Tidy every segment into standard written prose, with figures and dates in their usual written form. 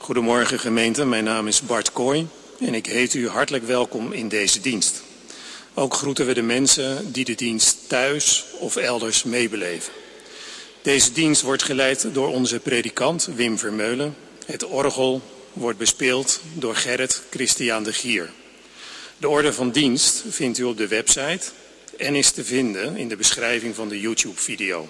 Goedemorgen gemeente, mijn naam is Bart Kooi en ik heet u hartelijk welkom in deze dienst. Ook groeten we de mensen die de dienst thuis of elders meebeleven. Deze dienst wordt geleid door onze predikant Wim Vermeulen. Het orgel wordt bespeeld door Gerrit Christian de Gier. De orde van dienst vindt u op de website en is te vinden in de beschrijving van de YouTube-video.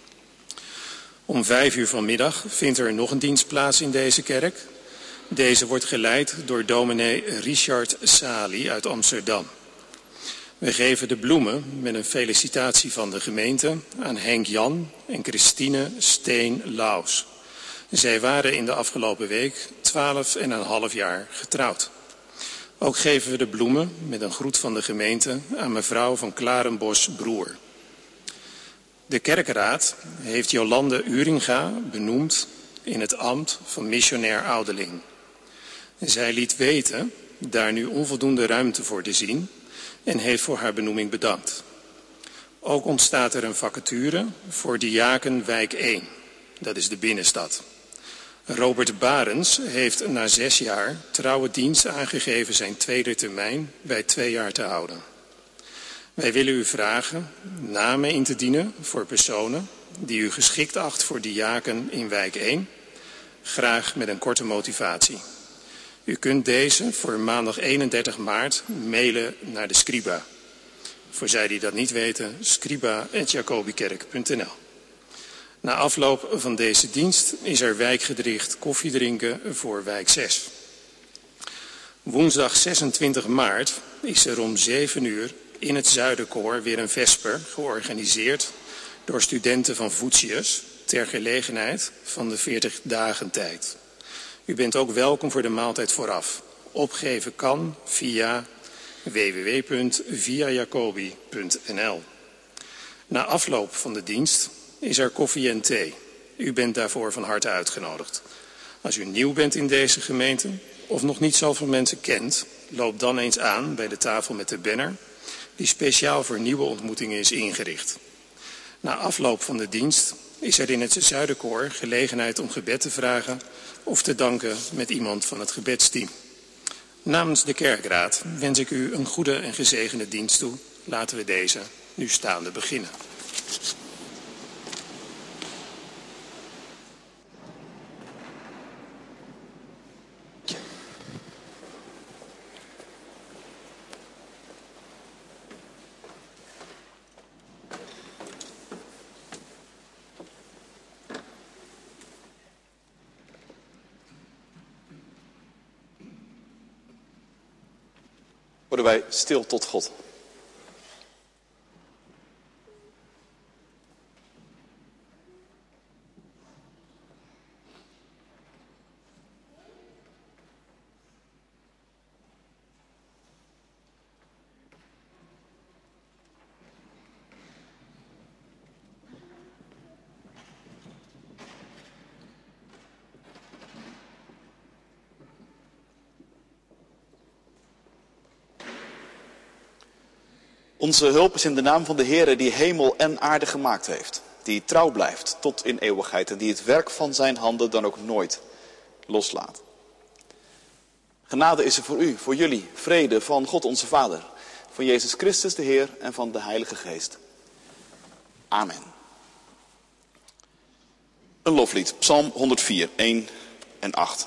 Om 5:00 vanmiddag vindt er nog een dienst plaats in deze kerk. Deze wordt geleid door dominee Richard Sali uit Amsterdam. We geven de bloemen met een felicitatie van de gemeente aan Henk Jan en Christine Steen-Laus. Zij waren in de afgelopen week 12,5 jaar getrouwd. Ook geven we de bloemen met een groet van de gemeente aan mevrouw van Klarenbos-Broer. De kerkenraad heeft Jolande Uringa benoemd in het ambt van missionair ouderling. Zij liet weten daar nu onvoldoende ruimte voor te zien en heeft voor haar benoeming bedankt. Ook ontstaat er een vacature voor diaken wijk 1, dat is de binnenstad. Robert Barens heeft na 6 jaar trouwe dienst aangegeven zijn tweede termijn bij 2 jaar te houden. Wij willen u vragen namen in te dienen voor personen die u geschikt acht voor diaken in wijk 1, graag met een korte motivatie. U kunt deze voor maandag 31 maart mailen naar de Scriba. Voor zij die dat niet weten, scriba@jacobikerk.nl. Na afloop van deze dienst is er wijkgericht koffiedrinken voor wijk 6. Woensdag 26 maart is er om 7:00 in het Zuiderkoor weer een vesper georganiseerd door studenten van Voetius ter gelegenheid van de 40 dagen tijd. U bent ook welkom voor de maaltijd vooraf. Opgeven kan via www.viajacobi.nl. Na afloop van de dienst is er koffie en thee. U bent daarvoor van harte uitgenodigd. Als u nieuw bent in deze gemeente of nog niet zoveel mensen kent, loop dan eens aan bij de tafel met de banner die speciaal voor nieuwe ontmoetingen is ingericht. Na afloop van de dienst is er in het Zuiderkoor gelegenheid om gebed te vragen of te danken met iemand van het gebedsteam. Namens de kerkraad wens ik u een goede en gezegende dienst toe. Laten we deze nu staande beginnen. Worden wij stil tot God. Onze hulp is in de naam van de Heere die hemel en aarde gemaakt heeft. Die trouw blijft tot in eeuwigheid en die het werk van zijn handen dan ook nooit loslaat. Genade is er voor u, voor jullie, vrede van God onze Vader, van Jezus Christus de Heer en van de Heilige Geest. Amen. Een loflied, Psalm 104, 1 en 8.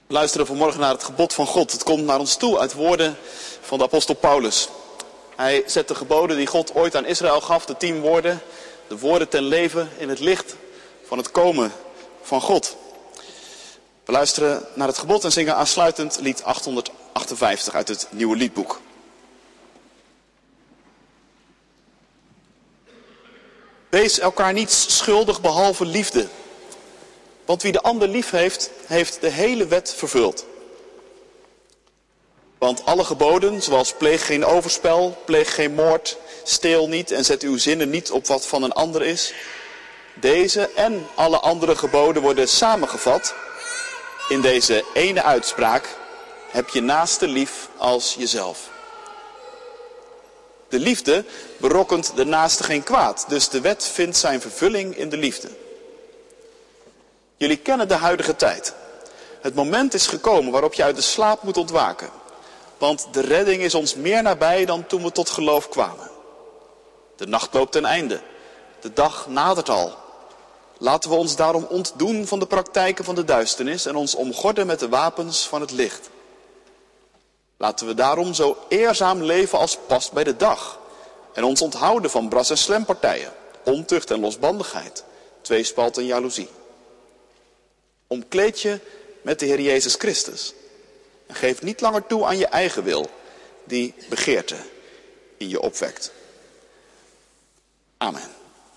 We luisteren vanmorgen naar het gebod van God. Het komt naar ons toe uit woorden van de apostel Paulus. Hij zet de geboden die God ooit aan Israël gaf, de 10 woorden, de woorden ten leven in het licht van het komen van God. We luisteren naar het gebod en zingen aansluitend lied 858 uit het Nieuwe Liedboek. Wees elkaar niets schuldig behalve liefde. Want wie de ander lief heeft, heeft de hele wet vervuld. Want alle geboden, zoals pleeg geen overspel, pleeg geen moord, steel niet en zet uw zinnen niet op wat van een ander is. Deze en alle andere geboden worden samengevat in deze ene uitspraak: heb je naaste lief als jezelf. De liefde berokkent de naaste geen kwaad, dus de wet vindt zijn vervulling in de liefde. Jullie kennen de huidige tijd. Het moment is gekomen waarop je uit de slaap moet ontwaken. Want de redding is ons meer nabij dan toen we tot geloof kwamen. De nacht loopt ten einde. De dag nadert al. Laten we ons daarom ontdoen van de praktijken van de duisternis en ons omgorden met de wapens van het licht. Laten we daarom zo eerzaam leven als past bij de dag. En ons onthouden van bras- en slempartijen, ontucht en losbandigheid, tweespalt en jaloezie. Omkleed je met de Heer Jezus Christus. En geef niet langer toe aan je eigen wil, die begeerte in je opwekt. Amen.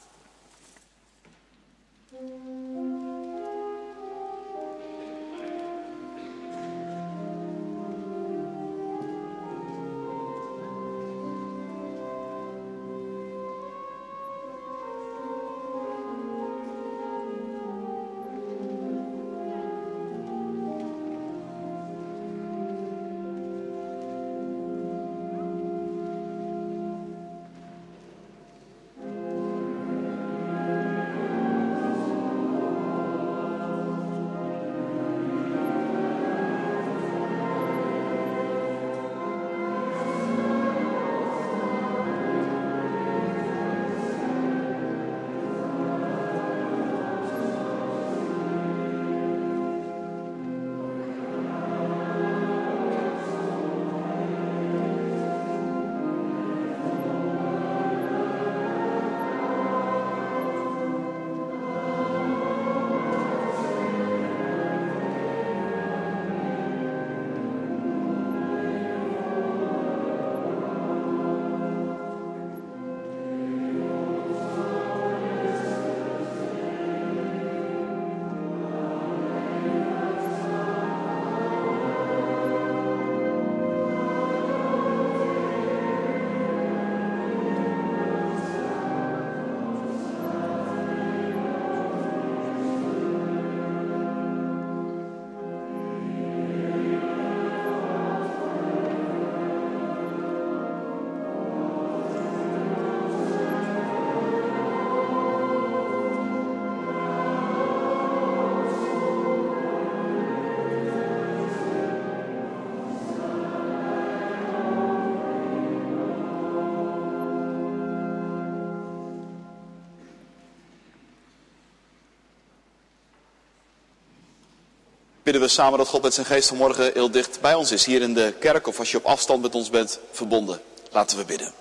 Bidden we samen dat God met zijn geest vanmorgen heel dicht bij ons is, hier in de kerk of als je op afstand met ons bent verbonden. Laten we bidden.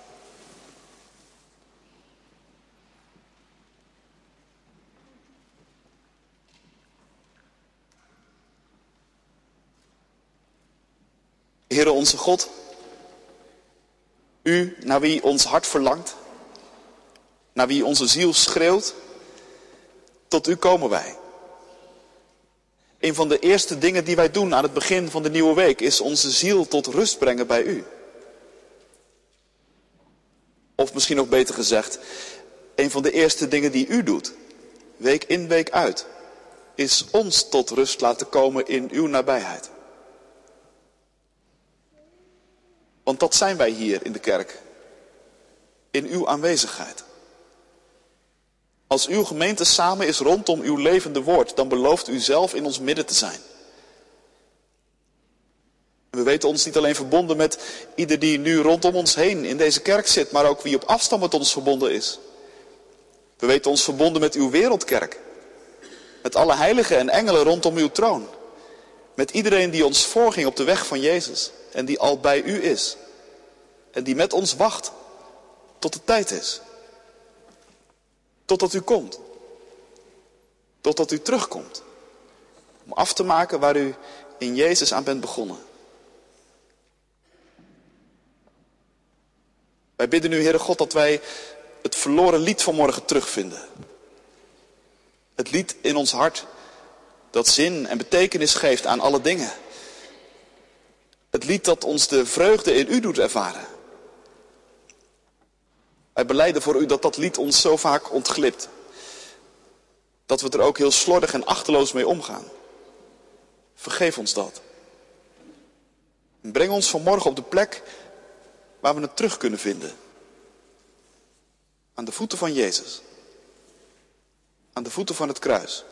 Heere onze God, u naar wie ons hart verlangt, naar wie onze ziel schreeuwt, tot u komen wij. Een van de eerste dingen die wij doen aan het begin van de nieuwe week is onze ziel tot rust brengen bij u. Of misschien ook beter gezegd, een van de eerste dingen die u doet, week in week uit, is ons tot rust laten komen in uw nabijheid. Want dat zijn wij hier in de kerk, in uw aanwezigheid. Als uw gemeente samen is rondom uw levende woord, dan belooft u zelf in ons midden te zijn. En we weten ons niet alleen verbonden met ieder die nu rondom ons heen in deze kerk zit, maar ook wie op afstand met ons verbonden is. We weten ons verbonden met uw wereldkerk, met alle heiligen en engelen rondom uw troon. Met iedereen die ons voorging op de weg van Jezus. En die al bij u is. En die met ons wacht. Tot de tijd is. Totdat u komt. Totdat u terugkomt. Om af te maken waar u in Jezus aan bent begonnen. Wij bidden u, Heere God, dat wij het verloren lied van morgen terugvinden. Het lied in ons hart dat zin en betekenis geeft aan alle dingen. Het lied dat ons de vreugde in u doet ervaren. Wij belijden voor u dat dat lied ons zo vaak ontglipt. Dat we er ook heel slordig en achteloos mee omgaan. Vergeef ons dat. En breng ons vanmorgen op de plek waar we het terug kunnen vinden. Aan de voeten van Jezus. Aan de voeten van het kruis.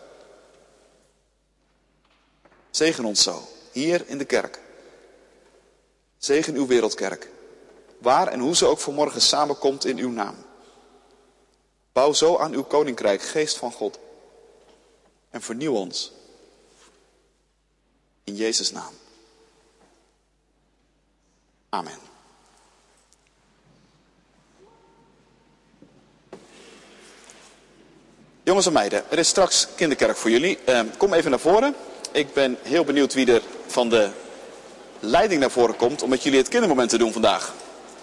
Zegen ons zo, hier in de kerk. Zegen uw wereldkerk. Waar en hoe ze ook vanmorgen samenkomt in uw naam. Bouw zo aan uw koninkrijk, geest van God. En vernieuw ons. In Jezus' naam. Amen. Jongens en meiden, er is straks kinderkerk voor jullie. Kom even naar voren. Ik ben heel benieuwd wie er van de leiding naar voren komt om met jullie het kindermoment te doen vandaag.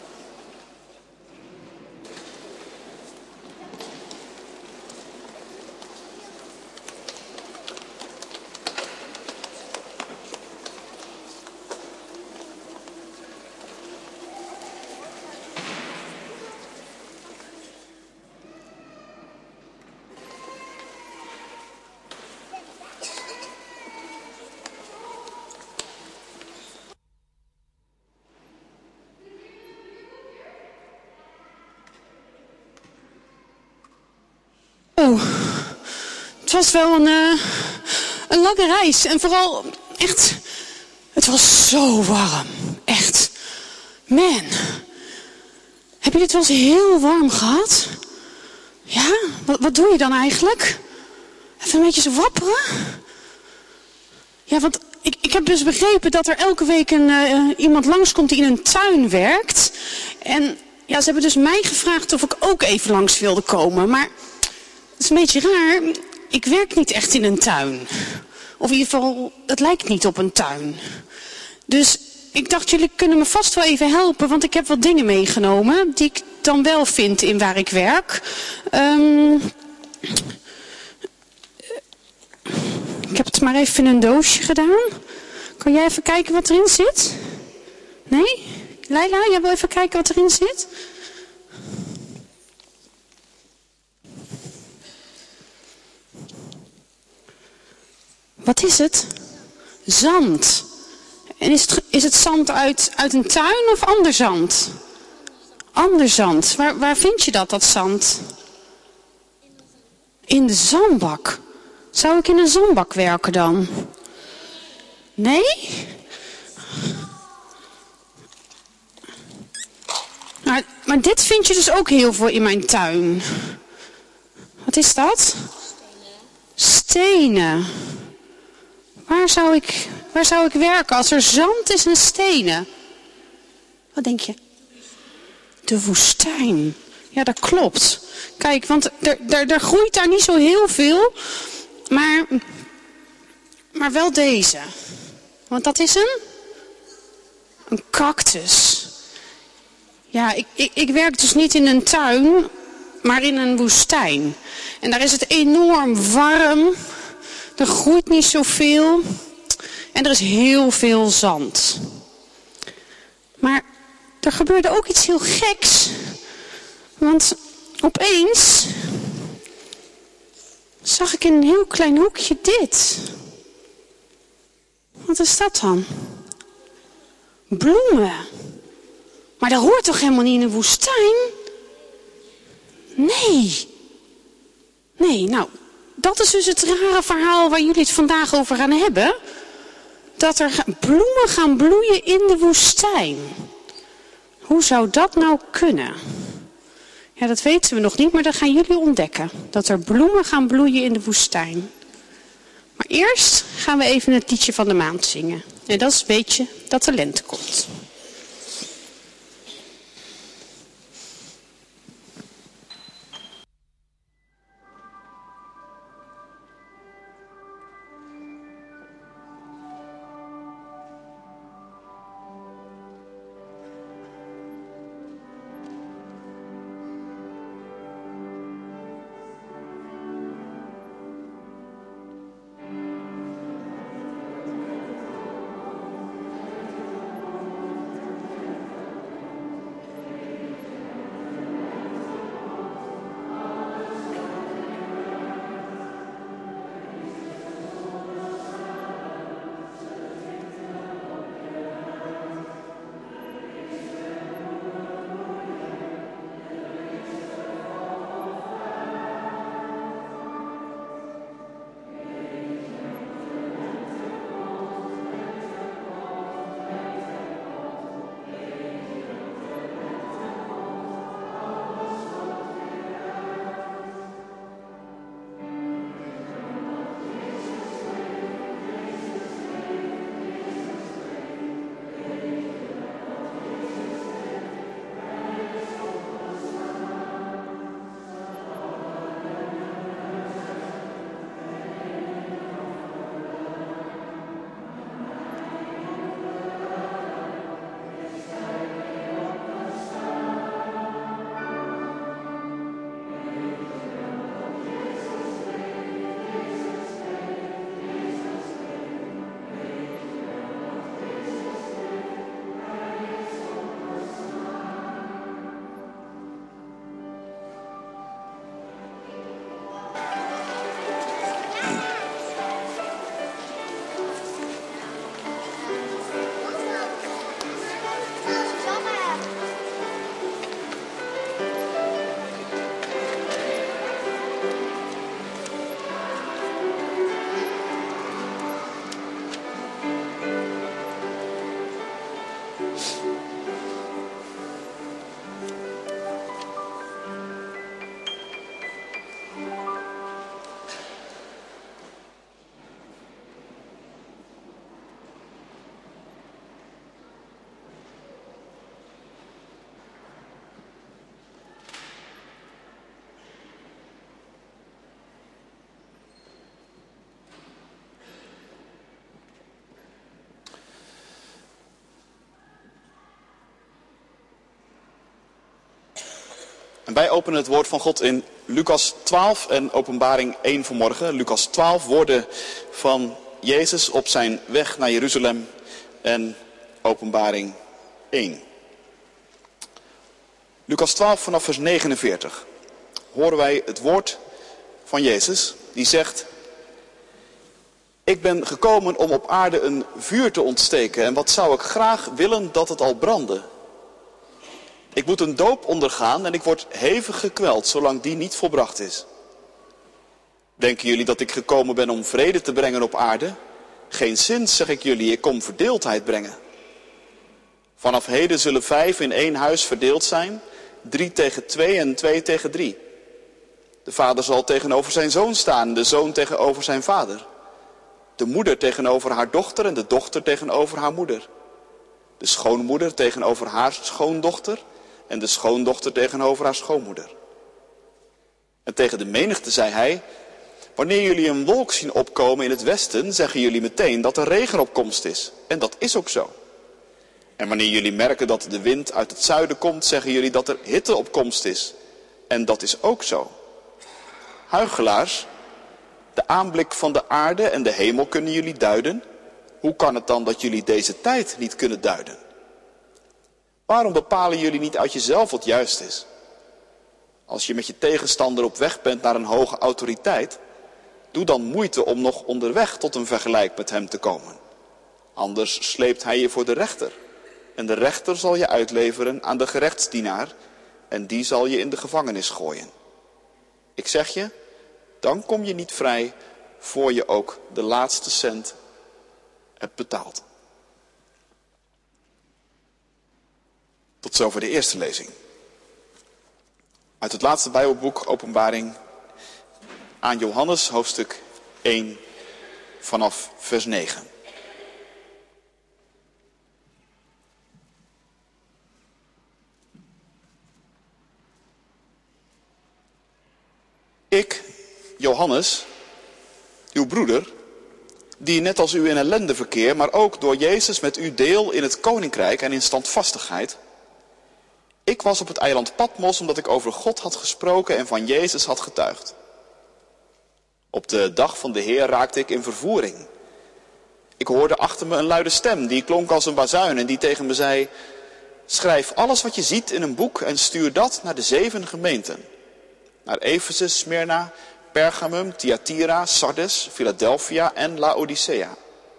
Het was wel een lange reis. En vooral, echt, het was zo warm. Echt. Man. Heb je dit wel eens heel warm gehad? Ja? Wat doe je dan eigenlijk? Even een beetje zo wapperen? Ja, want ik heb dus begrepen dat er elke week iemand langskomt die in een tuin werkt. En ja, ze hebben dus mij gevraagd of ik ook even langs wilde komen. Maar het is een beetje raar. Ik werk niet echt in een tuin. Of in ieder geval, het lijkt niet op een tuin. Dus ik dacht, jullie kunnen me vast wel even helpen. Want ik heb wat dingen meegenomen die ik dan wel vind in waar ik werk. Ik heb het maar even in een doosje gedaan. Kan jij even kijken wat erin zit? Nee? Leila, jij wil even kijken wat erin zit? Wat is het? Zand. En is het zand uit een tuin of ander zand? Ander zand. Waar vind je dat zand? In de zandbak. Zou ik in een zandbak werken dan? Nee? Maar dit vind je dus ook heel veel in mijn tuin. Wat is dat? Stenen. Waar zou ik werken als er zand is en stenen? Wat denk je? De woestijn. Ja, dat klopt. Kijk, want er groeit daar niet zo heel veel. Maar wel deze. Want dat is een cactus. Ja, ik werk dus niet in een tuin, maar in een woestijn. En daar is het enorm warm. Er groeit niet zoveel. En er is heel veel zand. Maar er gebeurde ook iets heel geks. Want opeens zag ik in een heel klein hoekje dit. Wat is dat dan? Bloemen. Maar dat hoort toch helemaal niet in een woestijn? Nee. Nee, nou, dat is dus het rare verhaal waar jullie het vandaag over gaan hebben. Dat er bloemen gaan bloeien in de woestijn. Hoe zou dat nou kunnen? Ja, dat weten we nog niet, maar dat gaan jullie ontdekken. Dat er bloemen gaan bloeien in de woestijn. Maar eerst gaan we even het liedje van de maand zingen. En dat is weet je dat de lente komt. En wij openen het woord van God in Lucas 12 en Openbaring 1 vanmorgen. Lucas 12, woorden van Jezus op zijn weg naar Jeruzalem en Openbaring 1. Lucas 12 vanaf vers 49 horen wij het woord van Jezus die zegt: Ik ben gekomen om op aarde een vuur te ontsteken en wat zou ik graag willen dat het al brandde. Ik moet een doop ondergaan en ik word hevig gekweld zolang die niet volbracht is. Denken jullie dat ik gekomen ben om vrede te brengen op aarde? Geen zins, zeg ik jullie, ik kom verdeeldheid brengen. Vanaf heden zullen 5 in 1 huis verdeeld zijn, 3 tegen 2 en 2 tegen 3. De vader zal tegenover zijn zoon staan, de zoon tegenover zijn vader. De moeder tegenover haar dochter en de dochter tegenover haar moeder. De schoonmoeder tegenover haar schoondochter en de schoondochter tegenover haar schoonmoeder. En tegen de menigte zei hij: Wanneer jullie een wolk zien opkomen in het westen, zeggen jullie meteen dat er regen op komst is. En dat is ook zo. En wanneer jullie merken dat de wind uit het zuiden komt, zeggen jullie dat er hitte op komst is. En dat is ook zo. Huichelaars, de aanblik van de aarde en de hemel kunnen jullie duiden. Hoe kan het dan dat jullie deze tijd niet kunnen duiden? Waarom bepalen jullie niet uit jezelf wat juist is? Als je met je tegenstander op weg bent naar een hoge autoriteit, doe dan moeite om nog onderweg tot een vergelijk met hem te komen. Anders sleept hij je voor de rechter. En de rechter zal je uitleveren aan de gerechtsdienaar en die zal je in de gevangenis gooien. Ik zeg je, dan kom je niet vrij voor je ook de laatste cent hebt betaald. Tot zover de eerste lezing. Uit het laatste Bijbelboek, Openbaring, aan Johannes, hoofdstuk 1, vanaf vers 9. Ik, Johannes, uw broeder, die net als u in ellende verkeer, maar ook door Jezus met u deel in het koninkrijk en in standvastigheid. Ik was op het eiland Patmos omdat ik over God had gesproken en van Jezus had getuigd. Op de dag van de Heer raakte ik in vervoering. Ik hoorde achter me een luide stem, die klonk als een bazuin en die tegen me zei: schrijf alles wat je ziet in een boek en stuur dat naar de 7 gemeenten. Naar Efesus, Smyrna, Pergamum, Thyatira, Sardes, Philadelphia en Laodicea.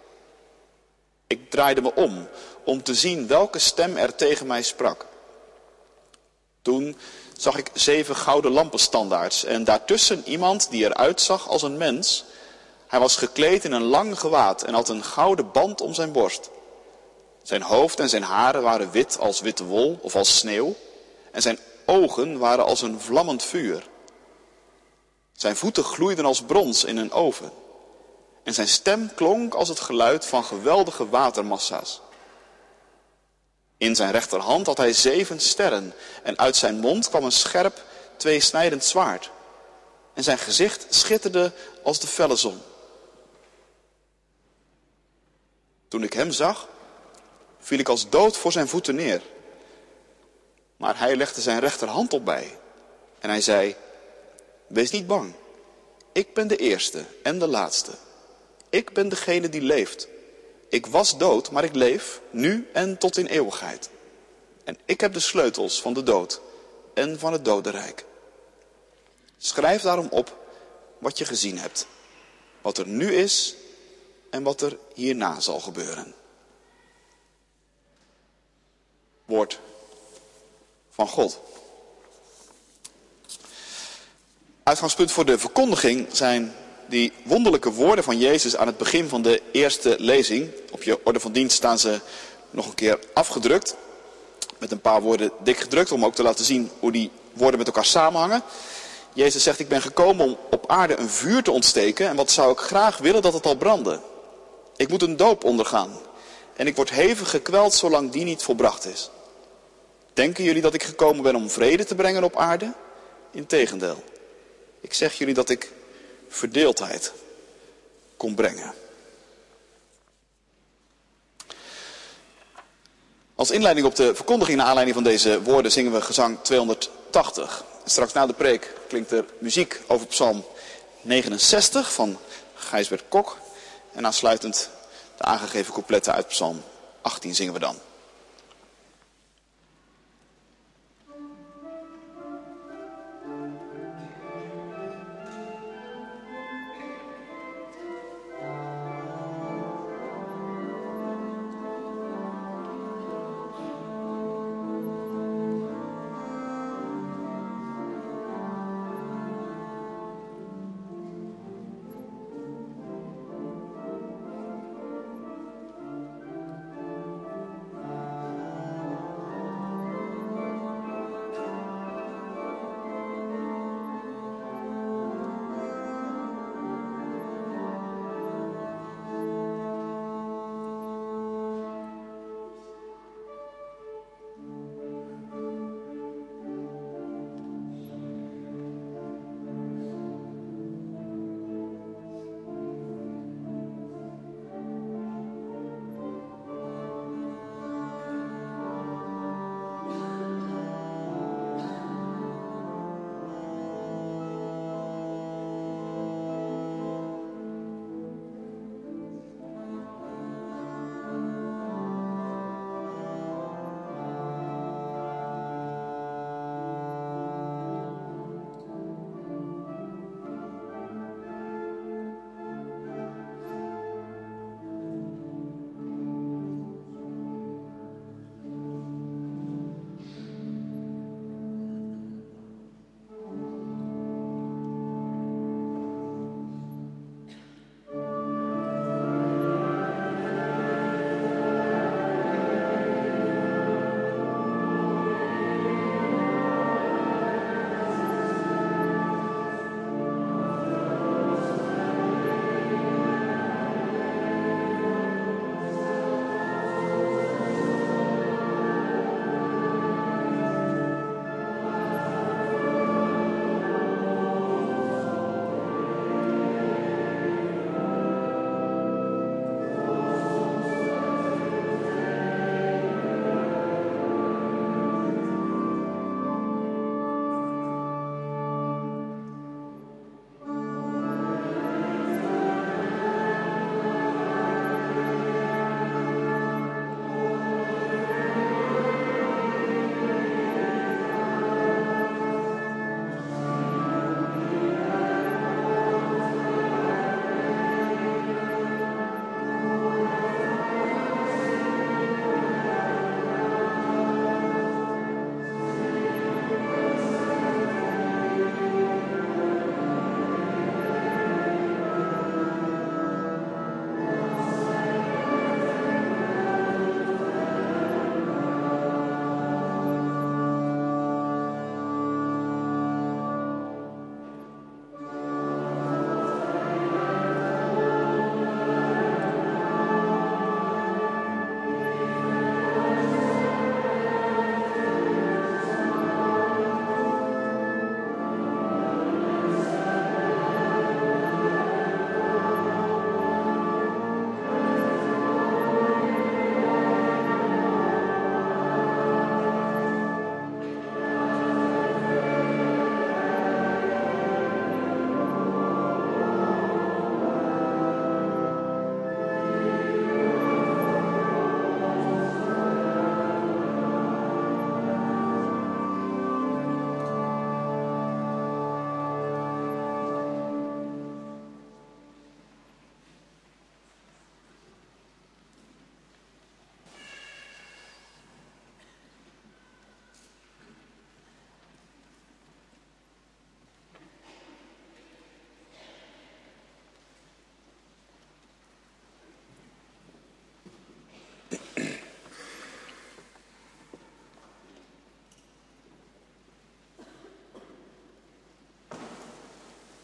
Ik draaide me om te zien welke stem er tegen mij sprak. Toen zag ik 7 gouden lampenstandaards en daartussen iemand die eruit zag als een mens. Hij was gekleed in een lang gewaad en had een gouden band om zijn borst. Zijn hoofd en zijn haren waren wit als witte wol of als sneeuw en zijn ogen waren als een vlammend vuur. Zijn voeten gloeiden als brons in een oven en zijn stem klonk als het geluid van geweldige watermassa's. In zijn rechterhand had hij 7 sterren en uit zijn mond kwam een scherp, tweesnijdend zwaard. En zijn gezicht schitterde als de felle zon. Toen ik hem zag, viel ik als dood voor zijn voeten neer. Maar hij legde zijn rechterhand op mij en hij zei: wees niet bang, ik ben de eerste en de laatste. Ik ben degene die leeft. Ik was dood, maar ik leef, nu en tot in eeuwigheid. En ik heb de sleutels van de dood en van het dodenrijk. Schrijf daarom op wat je gezien hebt, wat er nu is en wat er hierna zal gebeuren. Woord van God. Uitgangspunt voor de verkondiging zijn die wonderlijke woorden van Jezus aan het begin van de eerste lezing. Op je orde van dienst staan ze nog een keer afgedrukt. Met een paar woorden dik gedrukt om ook te laten zien hoe die woorden met elkaar samenhangen. Jezus zegt: ik ben gekomen om op aarde een vuur te ontsteken. En wat zou ik graag willen dat het al brandde. Ik moet een doop ondergaan. En ik word hevig gekweld zolang die niet volbracht is. Denken jullie dat ik gekomen ben om vrede te brengen op aarde? Integendeel. Ik zeg jullie dat ik verdeeldheid kon brengen. Als inleiding op de verkondiging naar aanleiding van deze woorden zingen we gezang 280. Straks na de preek klinkt er muziek over psalm 69 van Gijsbert Kok. En aansluitend de aangegeven coupletten uit psalm 18 zingen we dan.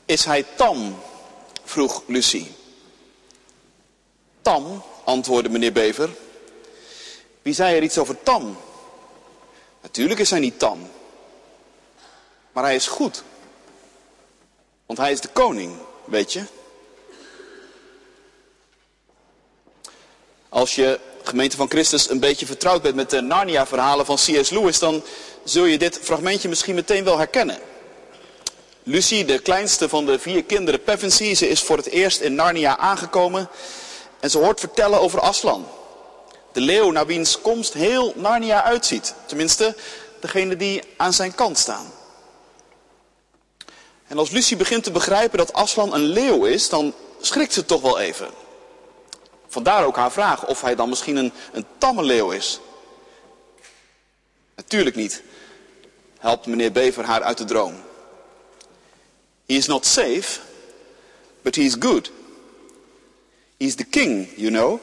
Is hij tam? Vroeg Lucie. Tam, antwoordde meneer Bever. Wie zei er iets over tam? Natuurlijk is hij niet tam. Maar hij is goed. Want hij is de koning, weet je. Als je, gemeente van Christus, een beetje vertrouwd bent met de Narnia-verhalen van C.S. Lewis, dan zul je dit fragmentje misschien meteen wel herkennen. Lucie, de kleinste van de 4 kinderen Pevensey, ze is voor het eerst in Narnia aangekomen en ze hoort vertellen over Aslan. De leeuw naar wiens komst heel Narnia uitziet. Tenminste, degene die aan zijn kant staan. En als Lucie begint te begrijpen dat Aslan een leeuw is, dan schrikt ze toch wel even. Vandaar ook haar vraag of hij dan misschien een tamme leeuw is. Natuurlijk niet, helpt meneer Bever haar uit de droom. He is not safe, but he is good. He is the king, you know.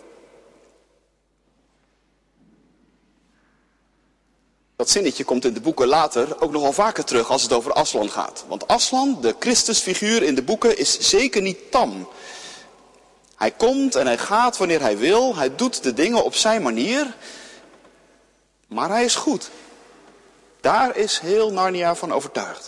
Dat zinnetje komt in de boeken later ook nogal vaker terug als het over Aslan gaat. Want Aslan, de Christusfiguur in de boeken, is zeker niet tam. Hij komt en hij gaat wanneer hij wil. Hij doet de dingen op zijn manier. Maar hij is goed. Daar is heel Narnia van overtuigd.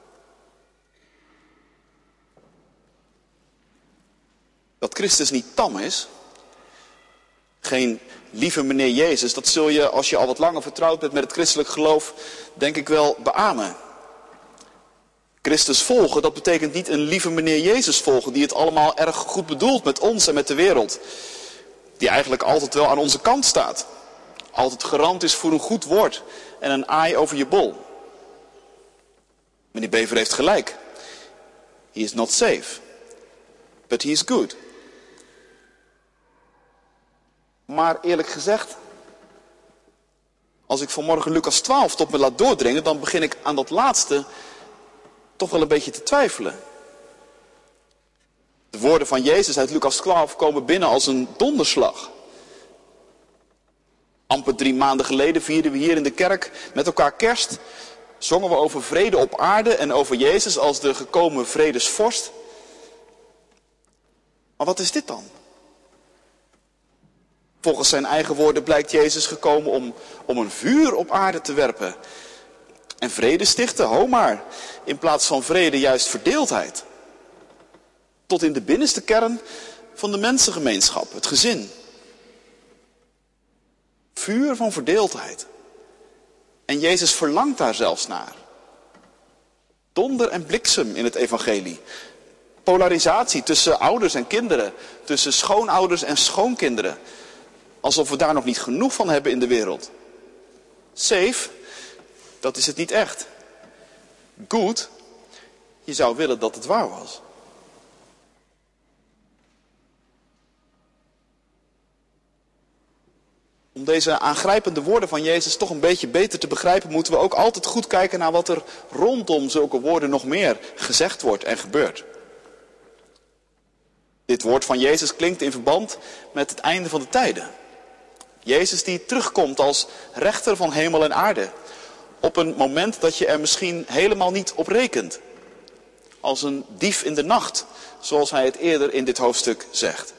Dat Christus niet tam is, geen lieve meneer Jezus, dat zul je, als je al wat langer vertrouwd bent met het christelijk geloof, denk ik wel beamen. Christus volgen, dat betekent niet een lieve meneer Jezus volgen, die het allemaal erg goed bedoelt met ons en met de wereld. Die eigenlijk altijd wel aan onze kant staat. Altijd garant is voor een goed woord en een aai over je bol. Meneer Bever heeft gelijk. He is not safe, but he is good. Maar eerlijk gezegd, als ik vanmorgen Lucas 12 tot me laat doordringen, dan begin ik aan dat laatste toch wel een beetje te twijfelen. De woorden van Jezus uit Lucas 12 komen binnen als een donderslag. Amper 3 maanden geleden vierden we hier in de kerk met elkaar kerst. Zongen we over vrede op aarde en over Jezus als de gekomen vredesvorst. Maar wat is dit dan? Volgens zijn eigen woorden blijkt Jezus gekomen om een vuur op aarde te werpen. En vrede stichten, ho maar. In plaats van vrede juist verdeeldheid. Tot in de binnenste kern van de mensengemeenschap, het gezin. Vuur van verdeeldheid. En Jezus verlangt daar zelfs naar. Donder en bliksem in het evangelie. Polarisatie tussen ouders en kinderen. Tussen schoonouders en schoonkinderen. Alsof we daar nog niet genoeg van hebben in de wereld. Safe, dat is het niet echt. Good, je zou willen dat het waar was. Om deze aangrijpende woorden van Jezus toch een beetje beter te begrijpen, moeten we ook altijd goed kijken naar wat er rondom zulke woorden nog meer gezegd wordt en gebeurt. Dit woord van Jezus klinkt in verband met het einde van de tijden. Jezus die terugkomt als rechter van hemel en aarde. Op een moment dat je er misschien helemaal niet op rekent. Als een dief in de nacht, zoals hij het eerder in dit hoofdstuk zegt.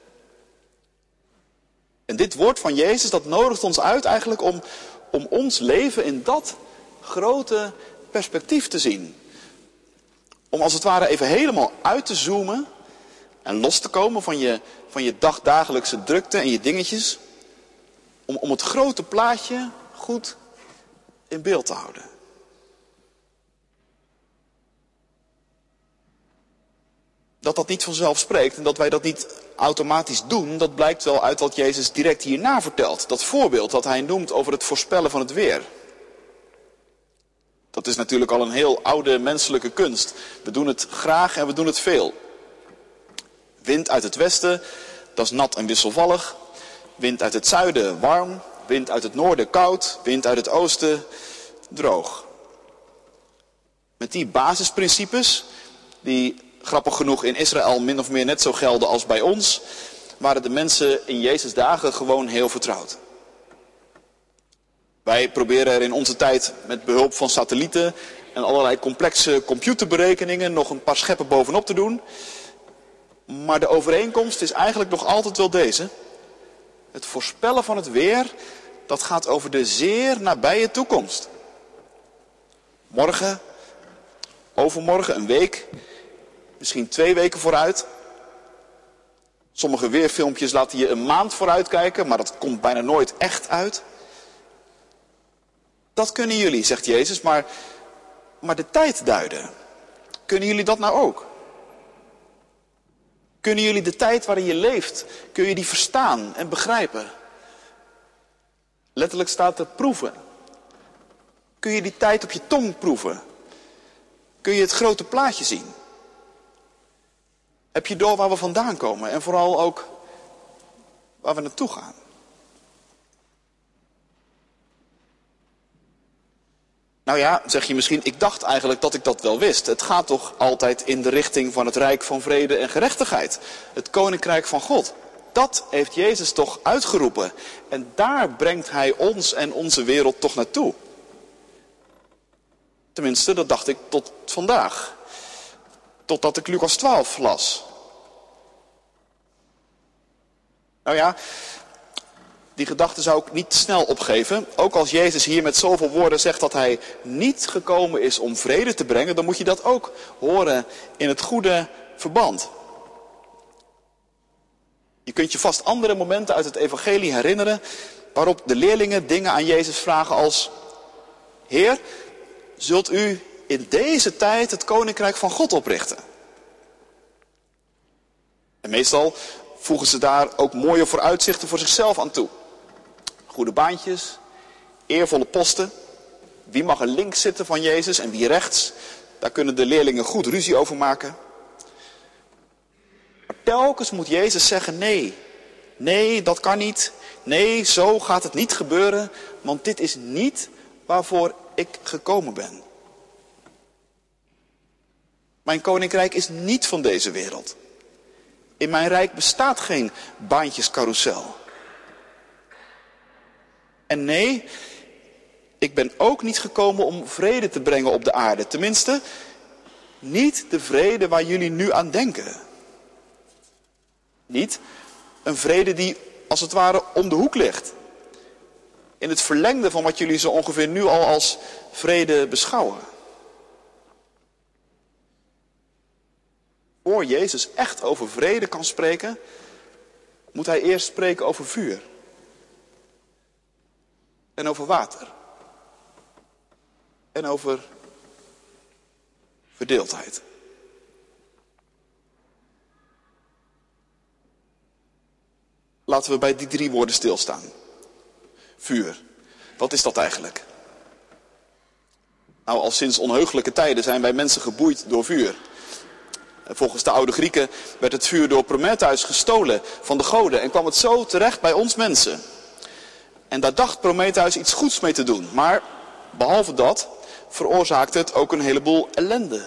En dit woord van Jezus, dat nodigt ons uit eigenlijk om ons leven in dat grote perspectief te zien. Om als het ware even helemaal uit te zoomen en los te komen van je dagdagelijkse drukte en je dingetjes. Om het grote plaatje goed in beeld te houden. Dat dat niet vanzelf spreekt en dat wij dat niet automatisch doen, dat blijkt wel uit wat Jezus direct hierna vertelt. Dat voorbeeld dat hij noemt over het voorspellen van het weer. Dat is natuurlijk al een heel oude menselijke kunst. We doen het graag en we doen het veel. Wind uit het westen, dat is nat en wisselvallig. Wind uit het zuiden, warm. Wind uit het noorden, koud. Wind uit het oosten, droog. Met die basisprincipes, die grappig genoeg in Israël min of meer net zo gelden als bij ons, waren de mensen in Jezus' dagen gewoon heel vertrouwd. Wij proberen er in onze tijd met behulp van satellieten en allerlei complexe computerberekeningen nog een paar scheppen bovenop te doen. Maar de overeenkomst is eigenlijk nog altijd wel deze. Het voorspellen van het weer, dat gaat over de zeer nabije toekomst. Morgen, overmorgen, een week, misschien 2 weken vooruit. Sommige weerfilmpjes laten je een maand vooruit kijken, maar dat komt bijna nooit echt uit. Dat kunnen jullie, zegt Jezus, maar de tijd duiden. Kunnen jullie dat nou ook? Kunnen jullie de tijd waarin je leeft, kun je die verstaan en begrijpen? Letterlijk staat er proeven. Kun je die tijd op je tong proeven? Kun je het grote plaatje zien? Heb je door waar we vandaan komen en vooral ook waar we naartoe gaan? Nou ja, zeg je misschien, ik dacht eigenlijk dat ik dat wel wist. Het gaat toch altijd in de richting van het rijk van vrede en gerechtigheid. Het koninkrijk van God. Dat heeft Jezus toch uitgeroepen. En daar brengt hij ons en onze wereld toch naartoe. Tenminste, dat dacht ik tot vandaag. Totdat ik Lucas 12 las. Nou ja, die gedachte zou ik niet snel opgeven. Ook als Jezus hier met zoveel woorden zegt dat hij niet gekomen is om vrede te brengen, dan moet je dat ook horen in het goede verband. Je kunt je vast andere momenten uit het evangelie herinneren waarop de leerlingen dingen aan Jezus vragen als: Heer, zult u in deze tijd het koninkrijk van God oprichten? En meestal voegen ze daar ook mooie vooruitzichten voor zichzelf aan toe. Goede baantjes, eervolle posten. Wie mag er links zitten van Jezus en wie rechts? Daar kunnen de leerlingen goed ruzie over maken. Maar telkens moet Jezus zeggen: nee. Nee, dat kan niet. Nee, zo gaat het niet gebeuren. Want dit is niet waarvoor ik gekomen ben. Mijn koninkrijk is niet van deze wereld. In mijn rijk bestaat geen baantjescarousel. En nee, ik ben ook niet gekomen om vrede te brengen op de aarde. Tenminste, niet de vrede waar jullie nu aan denken. Niet een vrede die als het ware om de hoek ligt. In het verlengde van wat jullie zo ongeveer nu al als vrede beschouwen. Voor Jezus echt over vrede kan spreken, moet hij eerst spreken over vuur. En over water. En over verdeeldheid. Laten we bij die 3 woorden stilstaan. Vuur. Wat is dat eigenlijk? Nou, al sinds onheugelijke tijden zijn wij mensen geboeid door vuur. Volgens de oude Grieken werd het vuur door Prometheus gestolen van de goden en kwam het zo terecht bij ons mensen. En daar dacht Prometheus iets goeds mee te doen, maar behalve dat veroorzaakte het ook een heleboel ellende.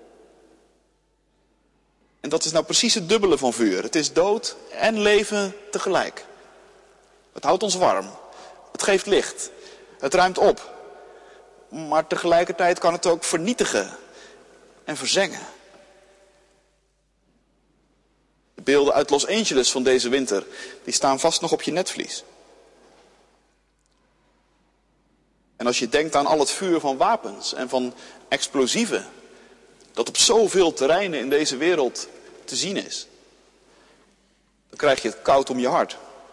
En dat is nou precies het dubbele van vuur. Het is dood en leven tegelijk. Het houdt ons warm, het geeft licht, het ruimt op. Maar tegelijkertijd kan het ook vernietigen en verzengen. De beelden uit Los Angeles van deze winter, die staan vast nog op je netvlies. En als je denkt aan al het vuur van wapens en van explosieven, dat op zoveel terreinen in deze wereld te zien is, dan krijg je het koud om je hart.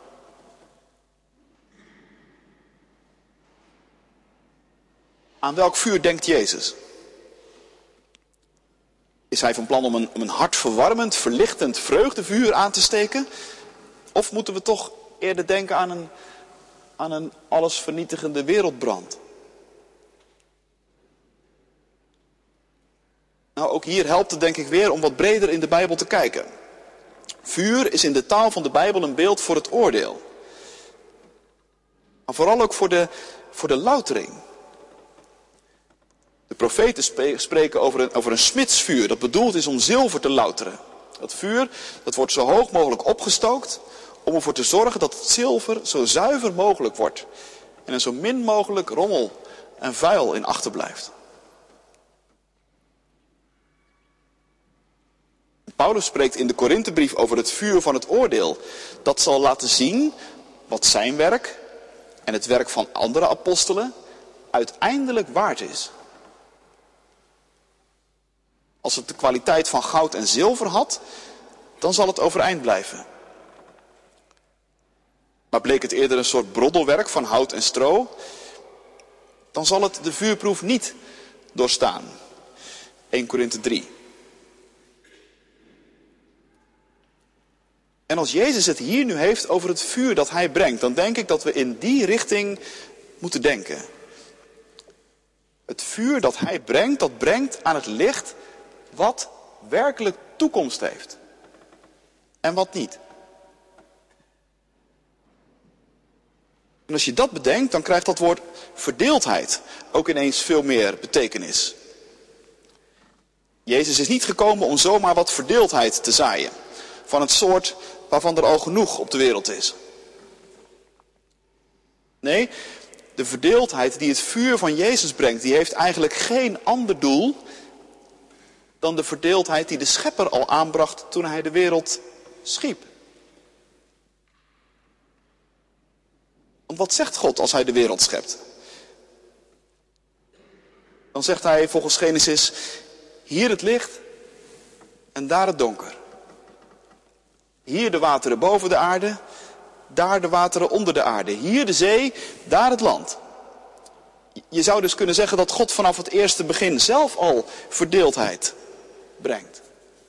Aan welk vuur denkt Jezus? Is hij van plan om een hartverwarmend, verlichtend vreugdevuur aan te steken? Of moeten we toch eerder denken aan een allesvernietigende wereldbrand? Nou, ook hier helpt het denk ik weer om wat breder in de Bijbel te kijken. Vuur is in de taal van de Bijbel een beeld voor het oordeel. Maar vooral ook voor de loutering. De profeten spreken over een smidsvuur dat bedoeld is om zilver te louteren. Dat vuur dat wordt zo hoog mogelijk opgestookt om ervoor te zorgen dat het zilver zo zuiver mogelijk wordt. En er zo min mogelijk rommel en vuil in achterblijft. Paulus spreekt in de Korinthebrief over het vuur van het oordeel. Dat zal laten zien wat zijn werk en het werk van andere apostelen uiteindelijk waard is. Als het de kwaliteit van goud en zilver had, dan zal het overeind blijven. Maar bleek het eerder een soort broddelwerk van hout en stro, dan zal het de vuurproef niet doorstaan. 1 Korinthe 3. En als Jezus het hier nu heeft over het vuur dat hij brengt, dan denk ik dat we in die richting moeten denken. Het vuur dat hij brengt, dat brengt aan het licht wat werkelijk toekomst heeft. En wat niet. En als je dat bedenkt, dan krijgt dat woord verdeeldheid ook ineens veel meer betekenis. Jezus is niet gekomen om zomaar wat verdeeldheid te zaaien. Van het soort waarvan er al genoeg op de wereld is. Nee, de verdeeldheid die het vuur van Jezus brengt, die heeft eigenlijk geen ander doel dan de verdeeldheid die de Schepper al aanbracht toen hij de wereld schiep. Want wat zegt God als hij de wereld schept? Dan zegt hij volgens Genesis, hier het licht en daar het donker. Hier de wateren boven de aarde, daar de wateren onder de aarde. Hier de zee, daar het land. Je zou dus kunnen zeggen dat God vanaf het eerste begin zelf al verdeeldheid brengt.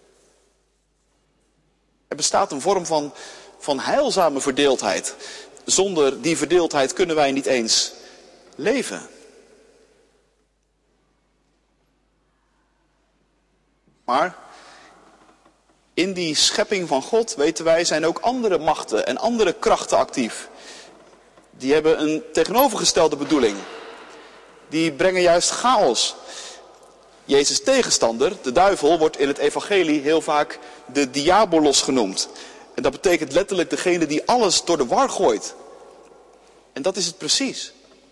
Er bestaat een vorm van heilzame verdeeldheid. Zonder die verdeeldheid kunnen wij niet eens leven. Maar in die schepping van God, weten wij, zijn ook andere machten en andere krachten actief. Die hebben een tegenovergestelde bedoeling. Die brengen juist chaos. Jezus' tegenstander, de duivel, wordt in het evangelie heel vaak de diabolos genoemd. En dat betekent letterlijk degene die alles door de war gooit. En dat is het precies.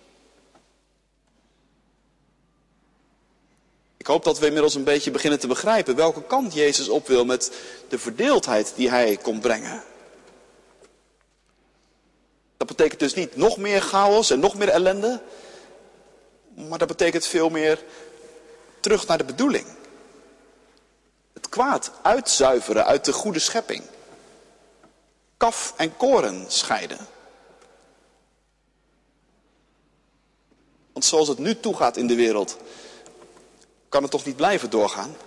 Ik hoop dat we inmiddels een beetje beginnen te begrijpen welke kant Jezus op wil met de verdeeldheid die hij komt brengen. Dat betekent dus niet nog meer chaos en nog meer ellende. Maar dat betekent veel meer terug naar de bedoeling. Het kwaad uitzuiveren uit de goede schepping. Kaf en koren scheiden. Want zoals het nu toegaat in de wereld, kan het toch niet blijven doorgaan?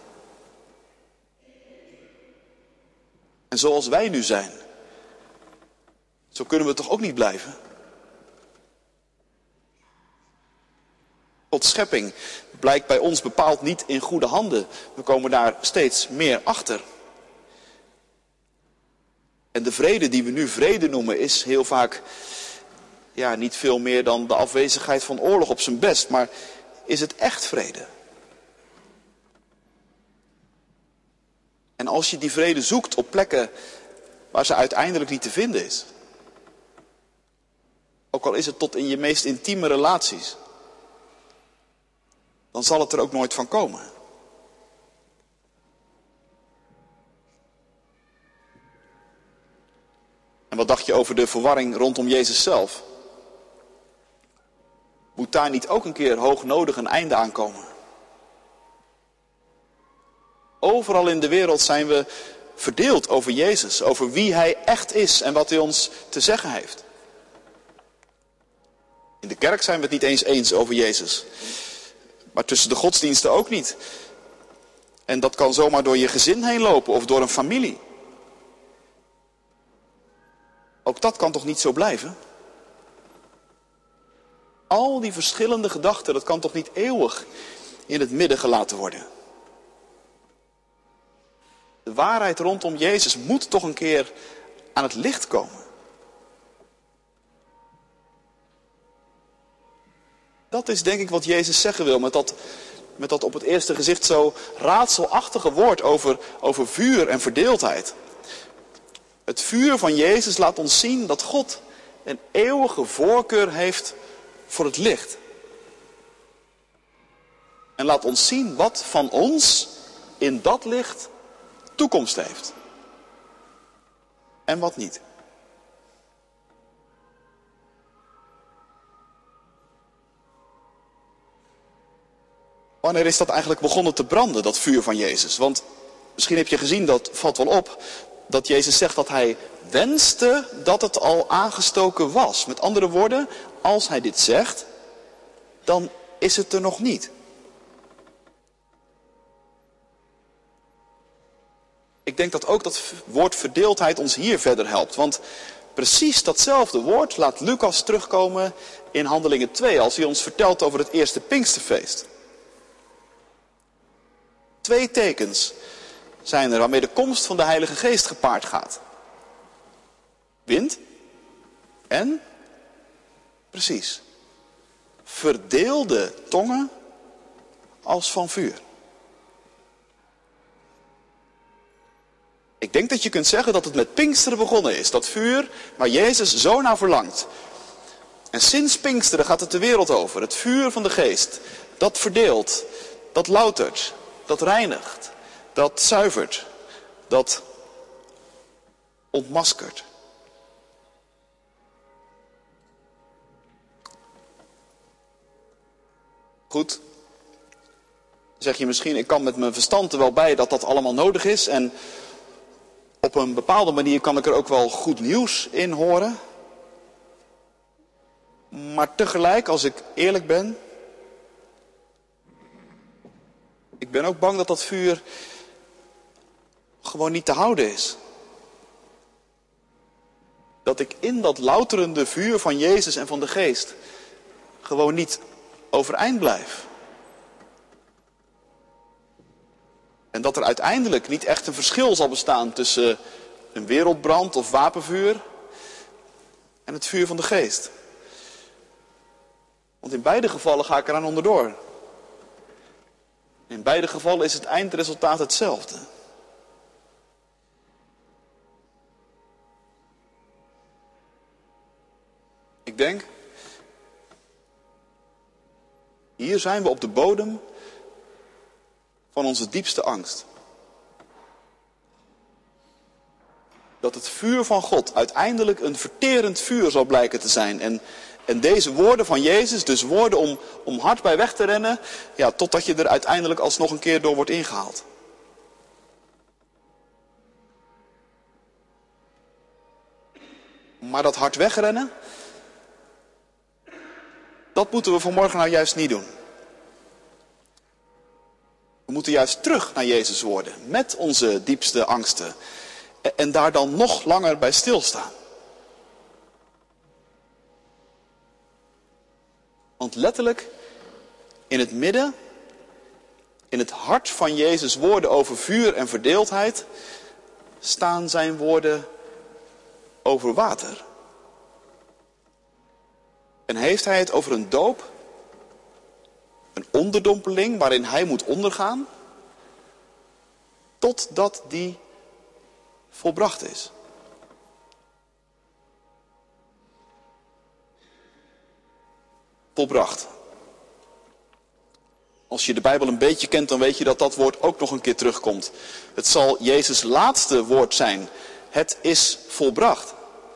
En zoals wij nu zijn, zo kunnen we toch ook niet blijven? Gods schepping blijkt bij ons bepaald niet in goede handen. We komen daar steeds meer achter. En de vrede die we nu vrede noemen is heel vaak niet veel meer dan de afwezigheid van oorlog op zijn best. Maar is het echt vrede? En als je die vrede zoekt op plekken waar ze uiteindelijk niet te vinden is. Ook al is het tot in je meest intieme relaties. Dan zal het er ook nooit van komen. En wat dacht je over de verwarring rondom Jezus zelf? Moet daar niet ook een keer hoognodig een einde aankomen? Overal in de wereld zijn we verdeeld over Jezus, over wie hij echt is en wat hij ons te zeggen heeft. In de kerk zijn we het niet eens over Jezus. Maar tussen de godsdiensten ook niet. En dat kan zomaar door je gezin heen lopen of door een familie. Ook dat kan toch niet zo blijven? Al die verschillende gedachten, dat kan toch niet eeuwig in het midden gelaten worden? De waarheid rondom Jezus moet toch een keer aan het licht komen. Dat is denk ik wat Jezus zeggen wil met dat op het eerste gezicht zo raadselachtige woord over vuur en verdeeldheid. Het vuur van Jezus laat ons zien dat God een eeuwige voorkeur heeft voor het licht. En laat ons zien wat van ons in dat licht toekomst heeft. En wat niet. Wanneer is dat eigenlijk begonnen te branden, dat vuur van Jezus? Want misschien heb je gezien, dat valt wel op, dat Jezus zegt dat hij wenste dat het al aangestoken was. Met andere woorden, als hij dit zegt, dan is het er nog niet. Ik denk dat ook dat woord verdeeldheid ons hier verder helpt. Want precies datzelfde woord laat Lucas terugkomen in Handelingen 2, als hij ons vertelt over het eerste Pinksterfeest. 2 tekens zijn er waarmee de komst van de Heilige Geest gepaard gaat. Wind en, precies, verdeelde tongen als van vuur. Ik denk dat je kunt zeggen dat het met Pinksteren begonnen is. Dat vuur waar Jezus zo naar verlangt. En sinds Pinksteren gaat het de wereld over. Het vuur van de Geest. Dat verdeelt. Dat loutert. Dat reinigt. Dat zuivert. Dat ontmaskert. Goed. Zeg je misschien, ik kan met mijn verstand er wel bij dat dat allemaal nodig is. En op een bepaalde manier kan ik er ook wel goed nieuws in horen. Maar tegelijk, als ik eerlijk ben, ik ben ook bang dat dat vuur gewoon niet te houden is. Dat ik in dat louterende vuur van Jezus en van de Geest gewoon niet overeind blijf. En dat er uiteindelijk niet echt een verschil zal bestaan tussen een wereldbrand of wapenvuur en het vuur van de Geest. Want in beide gevallen ga ik eraan onderdoor. In beide gevallen is het eindresultaat hetzelfde. Ik denk, hier zijn we op de bodem van onze diepste angst. Dat het vuur van God uiteindelijk een verterend vuur zal blijken te zijn. En deze woorden van Jezus, dus woorden om hard bij weg te rennen, ja, totdat je er uiteindelijk alsnog een keer door wordt ingehaald. Maar dat hard wegrennen, dat moeten we vanmorgen nou juist niet doen. We moeten juist terug naar Jezus woorden, met onze diepste angsten. En daar dan nog langer bij stilstaan. Want letterlijk, in het midden, in het hart van Jezus' woorden over vuur en verdeeldheid, staan zijn woorden over water. En heeft hij het over een doop, een onderdompeling waarin hij moet ondergaan, totdat die volbracht is. Volbracht. Als je de Bijbel een beetje kent, dan weet je dat dat woord ook nog een keer terugkomt. Het zal Jezus' laatste woord zijn. Het is volbracht.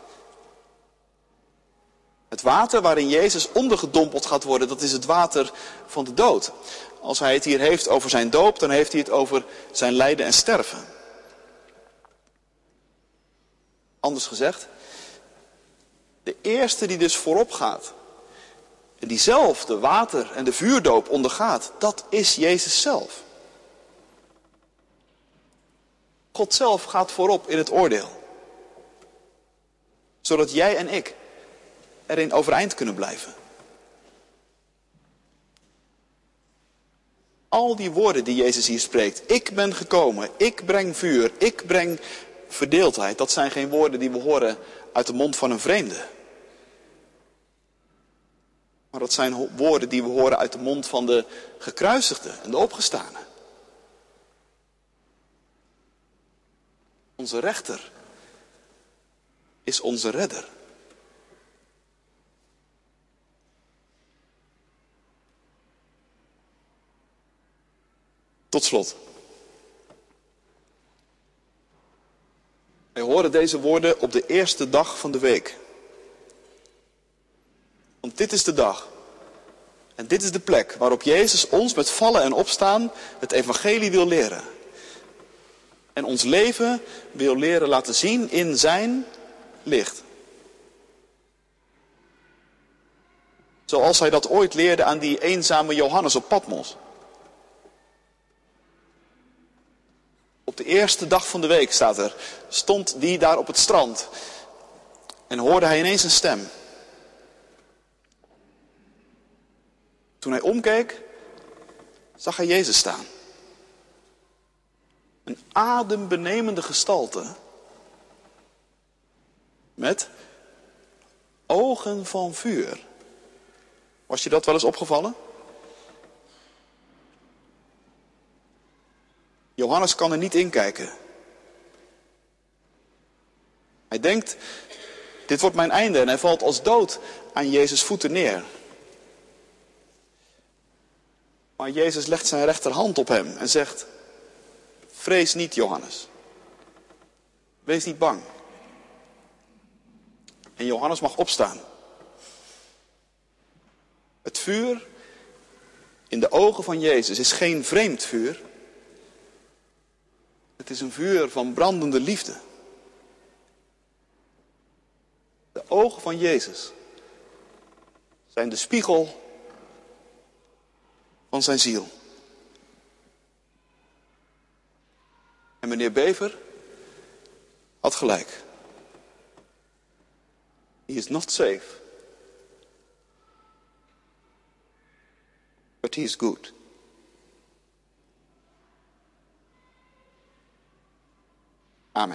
Het water waarin Jezus ondergedompeld gaat worden, dat is het water van de dood. Als hij het hier heeft over zijn doop, dan heeft hij het over zijn lijden en sterven. Anders gezegd, de eerste die dus voorop gaat, en die zelf de water- en de vuurdoop ondergaat, dat is Jezus zelf. God zelf gaat voorop in het oordeel. Zodat jij en ik erin overeind kunnen blijven. Al die woorden die Jezus hier spreekt, ik ben gekomen, ik breng vuur, ik breng verdeeldheid, dat zijn geen woorden die we horen uit de mond van een vreemde. Maar dat zijn woorden die we horen uit de mond van de gekruisigde en de opgestane. Onze rechter is onze redder. Tot slot. Wij horen deze woorden op de eerste dag van de week. Want dit is de dag. En dit is de plek waarop Jezus ons met vallen en opstaan het evangelie wil leren. En ons leven wil leren laten zien in zijn licht. Zoals hij dat ooit leerde aan die eenzame Johannes op Patmos. Op de eerste dag van de week staat er, stond die daar op het strand en hoorde hij ineens een stem. Toen hij omkeek, zag hij Jezus staan. Een adembenemende gestalte met ogen van vuur. Was je dat wel eens opgevallen? Johannes kan er niet in kijken. Hij denkt, dit wordt mijn einde en hij valt als dood aan Jezus' voeten neer. Maar Jezus legt zijn rechterhand op hem en zegt, vrees niet, Johannes. Wees niet bang. En Johannes mag opstaan. Het vuur in de ogen van Jezus is geen vreemd vuur. Het is een vuur van brandende liefde. De ogen van Jezus zijn de spiegel van zijn ziel. En meneer Bever had gelijk. He is not safe. But he is good. Amen.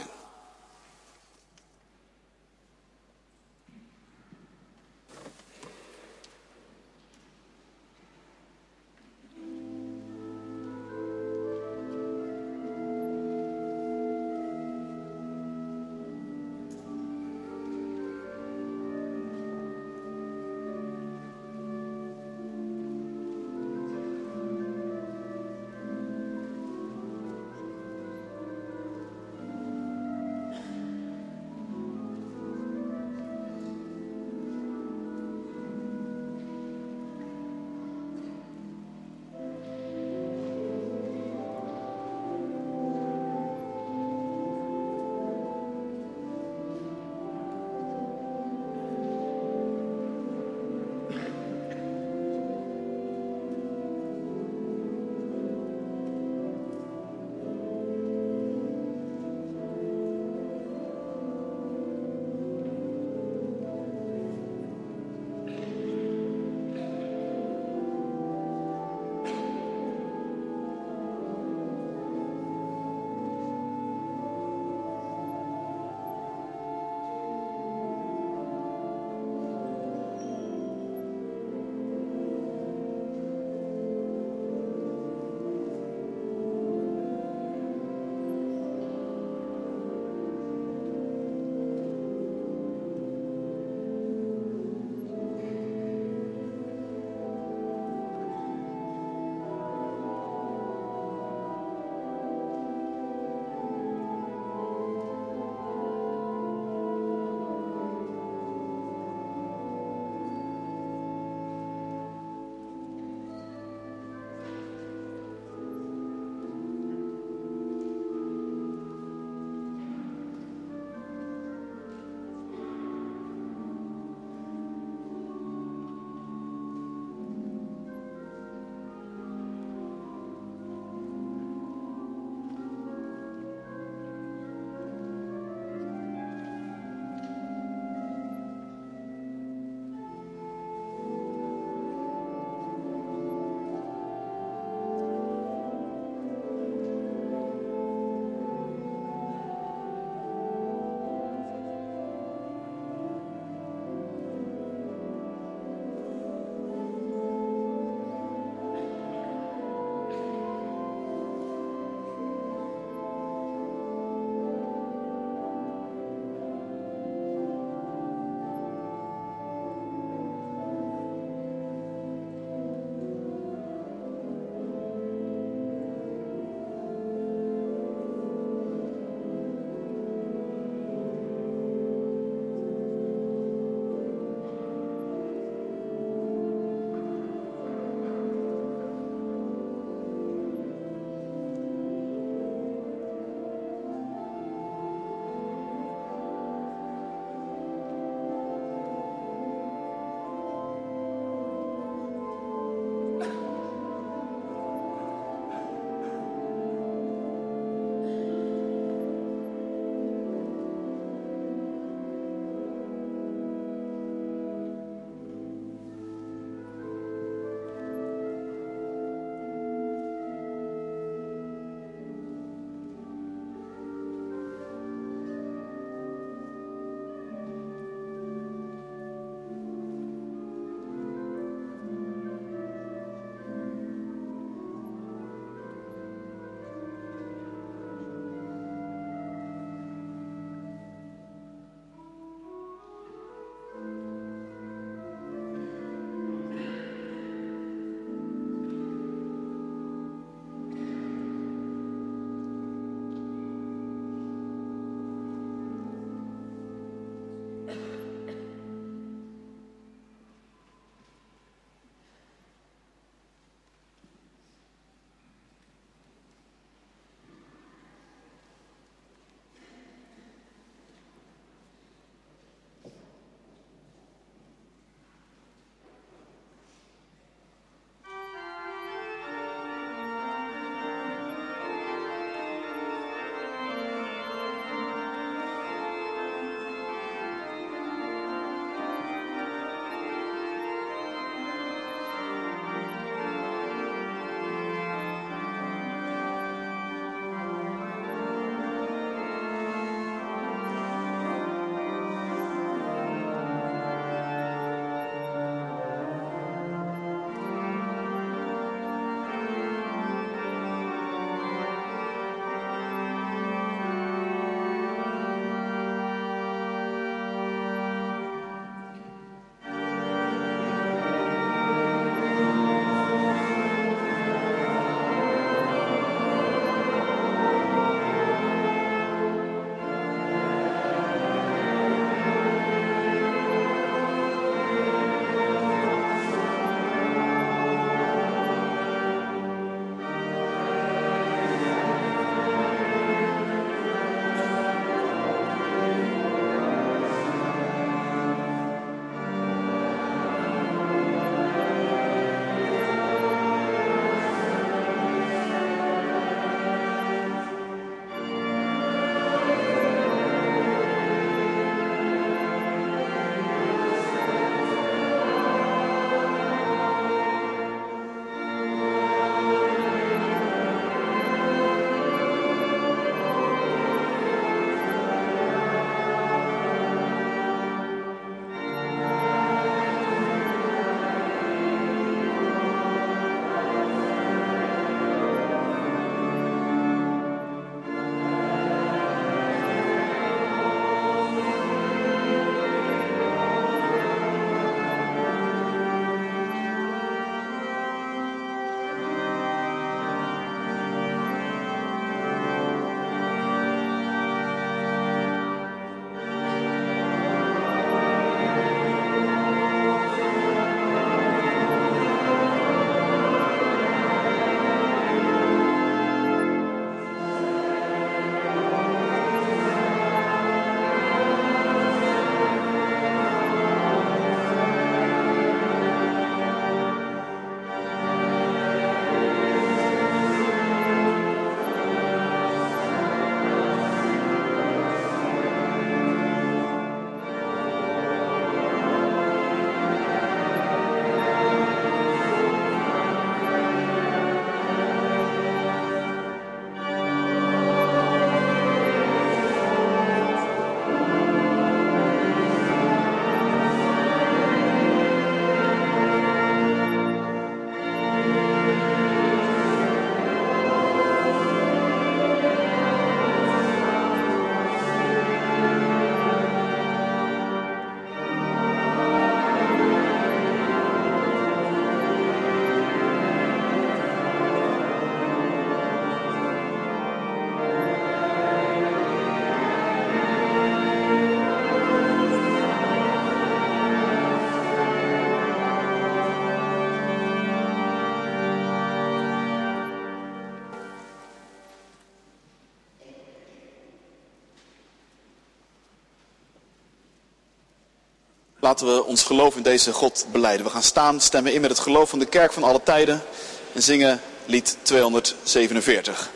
Laten we ons geloof in deze God belijden. We gaan staan, stemmen in met het geloof van de kerk van alle tijden en zingen lied 247.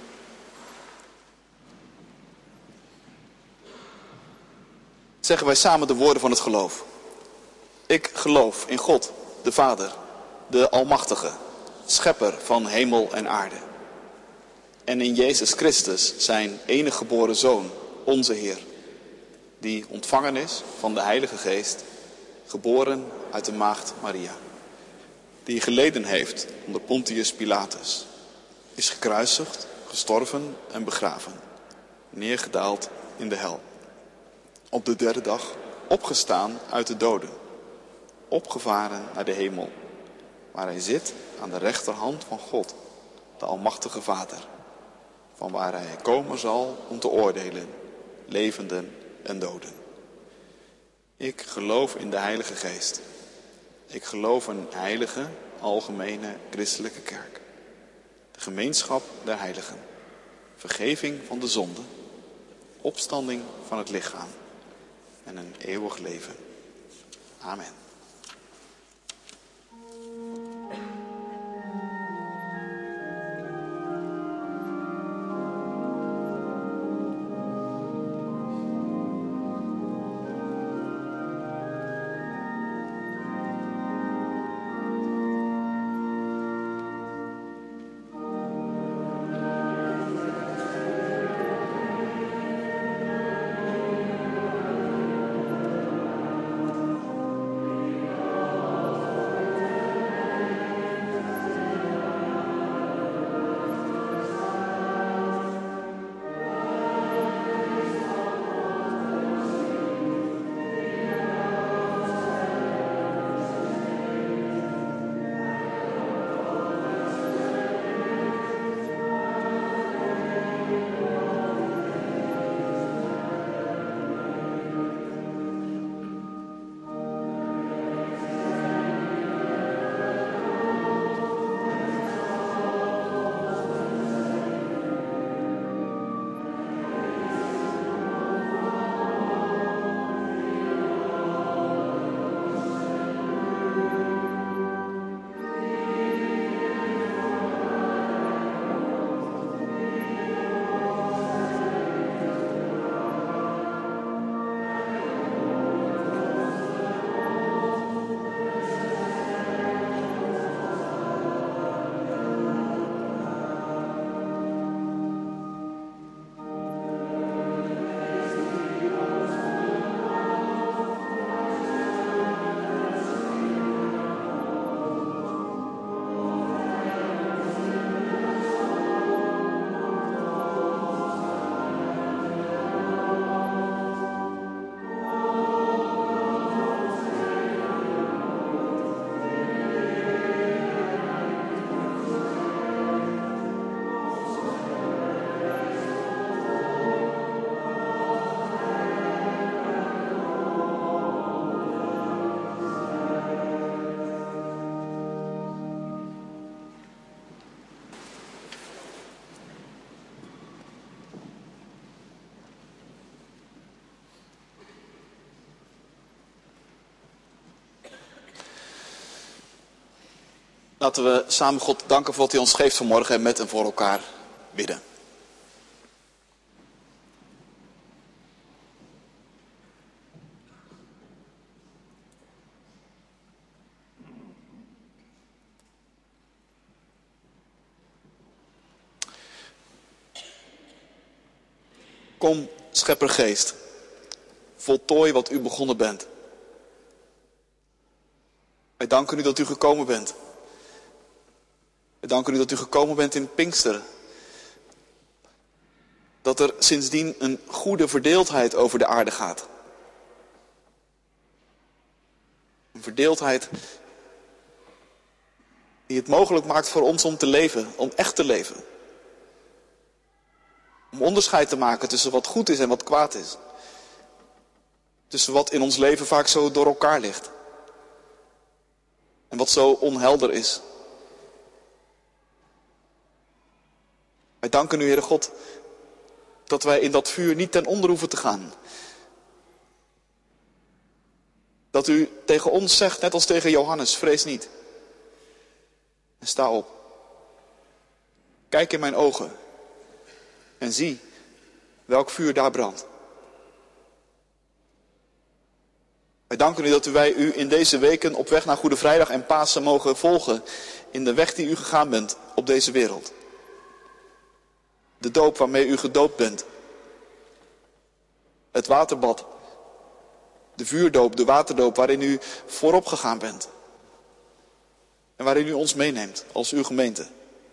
Zeggen wij samen de woorden van het geloof. Ik geloof in God, de Vader, de Almachtige, schepper van hemel en aarde. En in Jezus Christus, zijn enige geboren Zoon, onze Heer, die ontvangen is van de Heilige Geest, geboren uit de maagd Maria, die geleden heeft onder Pontius Pilatus, is gekruisigd, gestorven en begraven, neergedaald in de hel. Op de derde dag opgestaan uit de doden, opgevaren naar de hemel, waar hij zit aan de rechterhand van God, de Almachtige Vader, van waar hij komen zal om te oordelen, levenden en doden. Ik geloof in de Heilige Geest. Ik geloof een heilige, algemene christelijke kerk. De gemeenschap der heiligen. Vergeving van de zonde. Opstanding van het lichaam. En een eeuwig leven. Amen. Laten we samen God danken voor wat hij ons geeft vanmorgen en met en voor elkaar bidden. Kom, scheppergeest, voltooi wat u begonnen bent. Wij danken u dat u gekomen bent. We danken u dat u gekomen bent in Pinksteren. Dat er sindsdien een goede verdeeldheid over de aarde gaat. Een verdeeldheid die het mogelijk maakt voor ons om te leven, om echt te leven. Om onderscheid te maken tussen wat goed is en wat kwaad is. Tussen wat in ons leven vaak zo door elkaar ligt. En wat zo onhelder is. Wij danken u, Heere God, dat wij in dat vuur niet ten onder hoeven te gaan. Dat u tegen ons zegt, net als tegen Johannes, vrees niet. En sta op. Kijk in mijn ogen. En zie welk vuur daar brandt. Wij danken u dat wij u in deze weken op weg naar Goede Vrijdag en Pasen mogen volgen. In de weg die u gegaan bent op deze wereld. De doop waarmee u gedoopt bent. Het waterbad. De vuurdoop, de waterdoop waarin u voorop gegaan bent. En waarin u ons meeneemt als uw gemeente.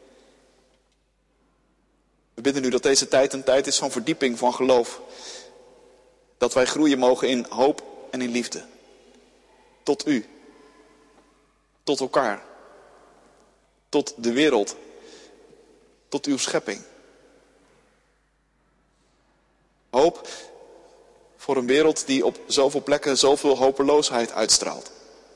We bidden u dat deze tijd een tijd is van verdieping, van geloof. Dat wij groeien mogen in hoop en in liefde. Tot u. Tot elkaar. Tot de wereld. Tot uw schepping. Hoop voor een wereld die op zoveel plekken zoveel hopeloosheid uitstraalt.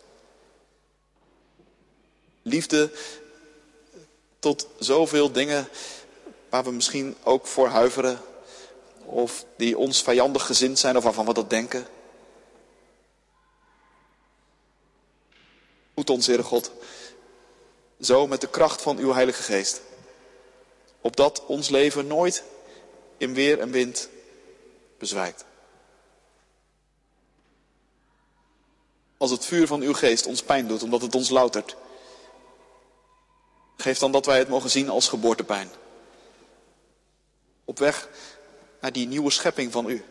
Liefde tot zoveel dingen waar we misschien ook voor huiveren. Of die ons vijandig gezind zijn of waarvan we dat denken. Voed ons, Heere God, zo met de kracht van uw Heilige Geest. Opdat ons leven nooit in weer en wind bezwijkt. Als het vuur van uw geest ons pijn doet, omdat het ons loutert. Geef dan dat wij het mogen zien als geboortepijn. Op weg naar die nieuwe schepping van u.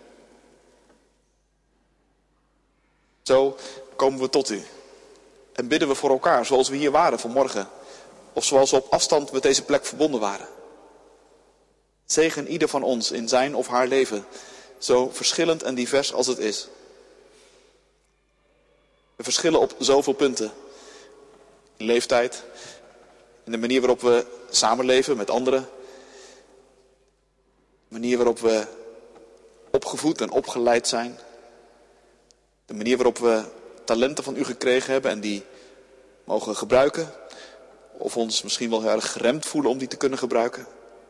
Zo komen we tot u. En bidden we voor elkaar, zoals we hier waren vanmorgen. Of zoals we op afstand met deze plek verbonden waren. Zegen ieder van ons in zijn of haar leven. Zo verschillend en divers als het is. We verschillen op zoveel punten. In leeftijd. In de manier waarop we samenleven met anderen. De manier waarop we opgevoed en opgeleid zijn. De manier waarop we talenten van u gekregen hebben en die mogen gebruiken. Of ons misschien wel heel erg geremd voelen om die te kunnen gebruiken.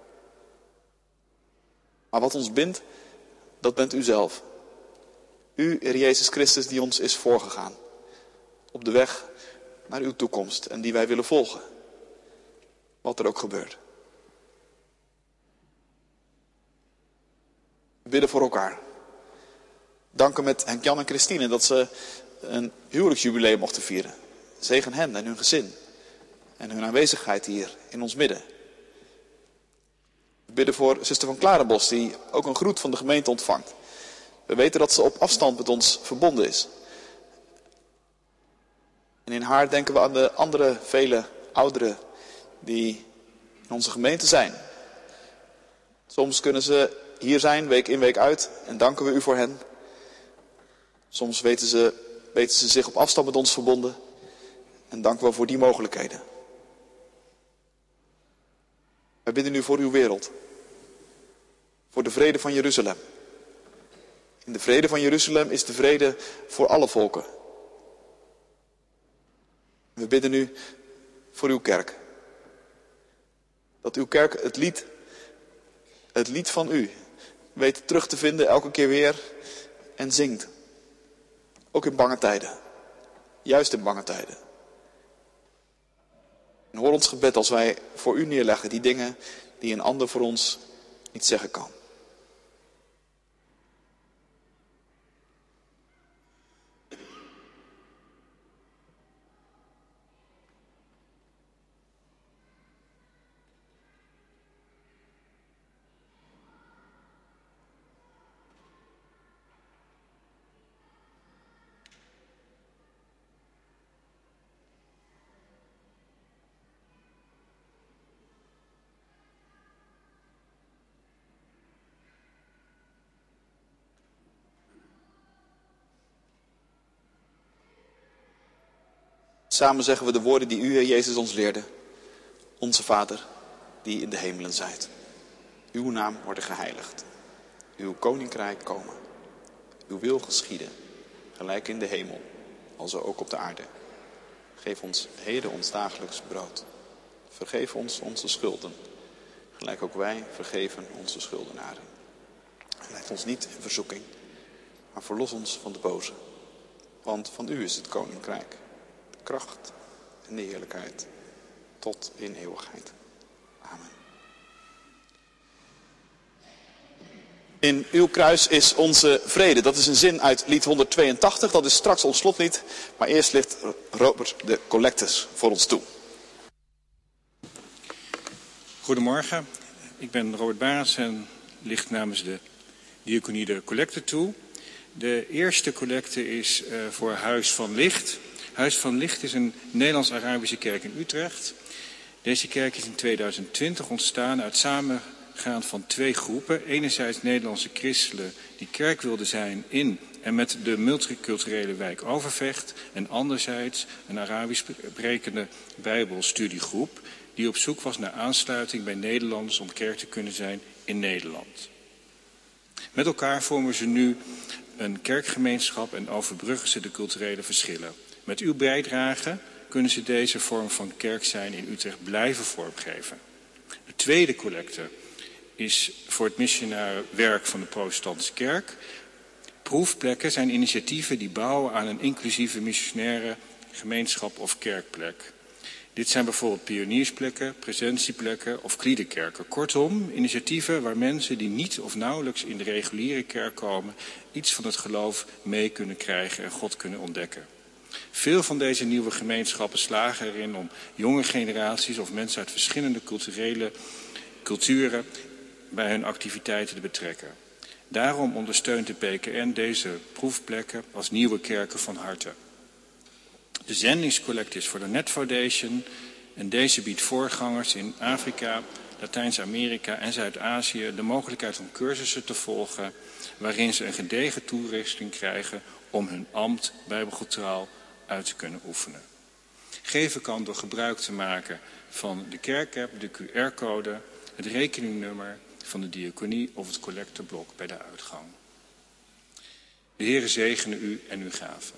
Maar wat ons bindt, dat bent u zelf. U, Heer Jezus Christus, die ons is voorgegaan. Op de weg naar uw toekomst en die wij willen volgen. Wat er ook gebeurt. We bidden voor elkaar. Danken met Henk-Jan en Christine dat ze een huwelijksjubileum mochten vieren. Zegen hen en hun gezin. En hun aanwezigheid hier in ons midden. We bidden voor zuster van Klarenbos die ook een groet van de gemeente ontvangt. We weten dat ze op afstand met ons verbonden is. En in haar denken we aan de andere vele ouderen die in onze gemeente zijn. Soms kunnen ze hier zijn, week in, week uit. En danken we u voor hen. Soms weten ze zich op afstand met ons verbonden. En danken we voor die mogelijkheden. Wij bidden u voor uw wereld. Voor de vrede van Jeruzalem. In de vrede van Jeruzalem is de vrede voor alle volken. We bidden u voor uw kerk. Dat uw kerk het lied van u weet terug te vinden elke keer weer en zingt. Ook in bange tijden. Juist in bange tijden. En hoor ons gebed als wij voor u neerleggen die dingen die een ander voor ons niet zeggen kan. Samen zeggen we de woorden die u, Heer Jezus, ons leerde. Onze Vader, die in de hemelen zijt. Uw naam worden geheiligd. Uw koninkrijk komen. Uw wil geschieden, gelijk in de hemel, alzo ook op de aarde. Geef ons heden ons dagelijks brood. Vergeef ons onze schulden, gelijk ook wij vergeven onze schuldenaren. Leid ons niet in verzoeking, maar verlos ons van de boze. Want van u is het koninkrijk, de kracht en de heerlijkheid tot in eeuwigheid. Amen. In uw kruis is onze vrede. Dat is een zin uit lied 182. Dat is straks ons slotlied. Maar eerst ligt Robert de collectes voor ons toe. Goedemorgen, ik ben Robert Barens en licht namens de diaconie de collecte toe. De eerste collecte is voor Huis van Licht. Huis van Licht is een Nederlands-Arabische kerk in Utrecht. Deze kerk is in 2020 ontstaan uit samengaan van twee groepen. Enerzijds Nederlandse christenen die kerk wilden zijn in en met de multiculturele wijk Overvecht. En anderzijds een Arabisch sprekende bijbelstudiegroep die op zoek was naar aansluiting bij Nederlanders om kerk te kunnen zijn in Nederland. Met elkaar vormen ze nu een kerkgemeenschap en overbruggen ze de culturele verschillen. Met uw bijdrage kunnen ze deze vorm van kerk zijn in Utrecht blijven vormgeven. De tweede collecte is voor het missionaire werk van de protestantse kerk. Proefplekken zijn initiatieven die bouwen aan een inclusieve missionaire gemeenschap of kerkplek. Dit zijn bijvoorbeeld pioniersplekken, presentieplekken of kliederkerken. Kortom, initiatieven waar mensen die niet of nauwelijks in de reguliere kerk komen iets van het geloof mee kunnen krijgen en God kunnen ontdekken. Veel van deze nieuwe gemeenschappen slagen erin om jonge generaties of mensen uit verschillende culturen bij hun activiteiten te betrekken. Daarom ondersteunt de PKN deze proefplekken als nieuwe kerken van harte. De zendingscollecte is voor de Net Foundation en deze biedt voorgangers in Afrika, Latijns-Amerika en Zuid-Azië de mogelijkheid om cursussen te volgen waarin ze een gedegen toerusting krijgen om hun ambt bijbelgetrouw uit te kunnen oefenen. Geven kan door gebruik te maken van de kerkapp, de QR-code, het rekeningnummer van de diaconie of het collecteblok bij de uitgang. De Heere zegene u en uw gaven.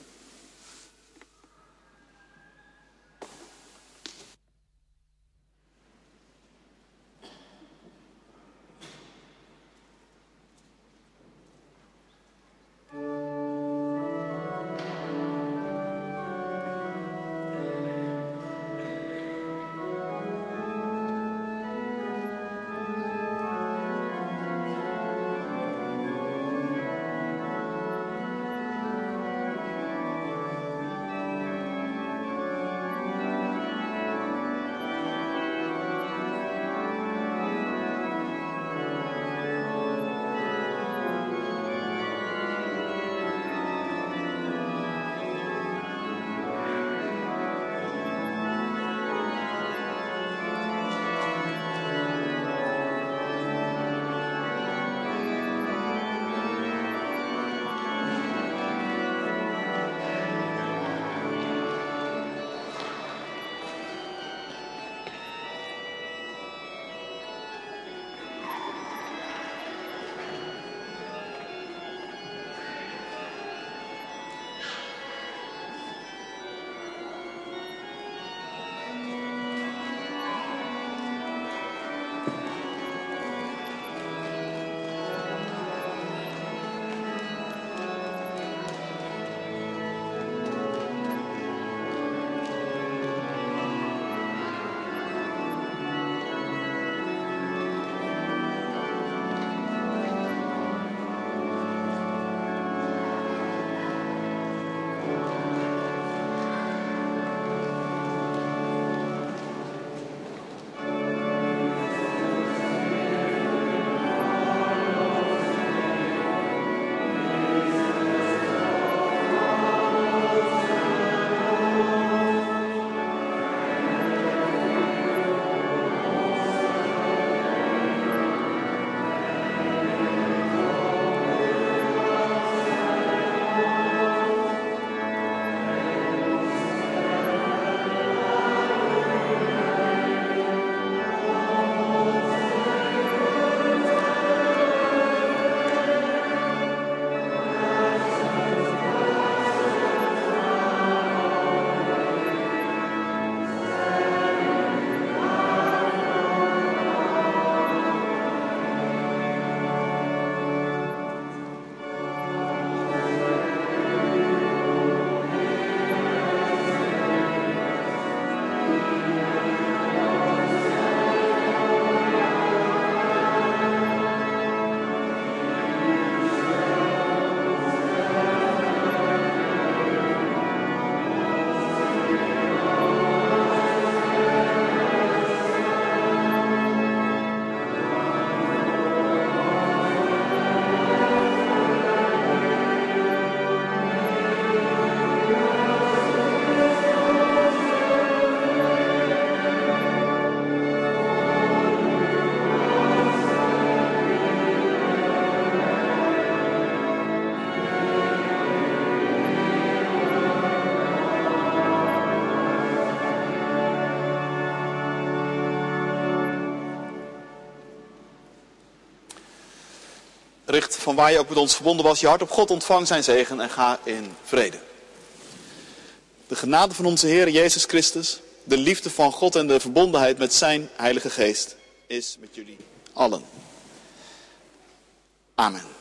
van waar je ook met ons verbonden was, je hart op God, ontvang zijn zegen en ga in vrede. De genade van onze Heer Jezus Christus, de liefde van God en de verbondenheid met zijn Heilige Geest is met jullie allen. Amen.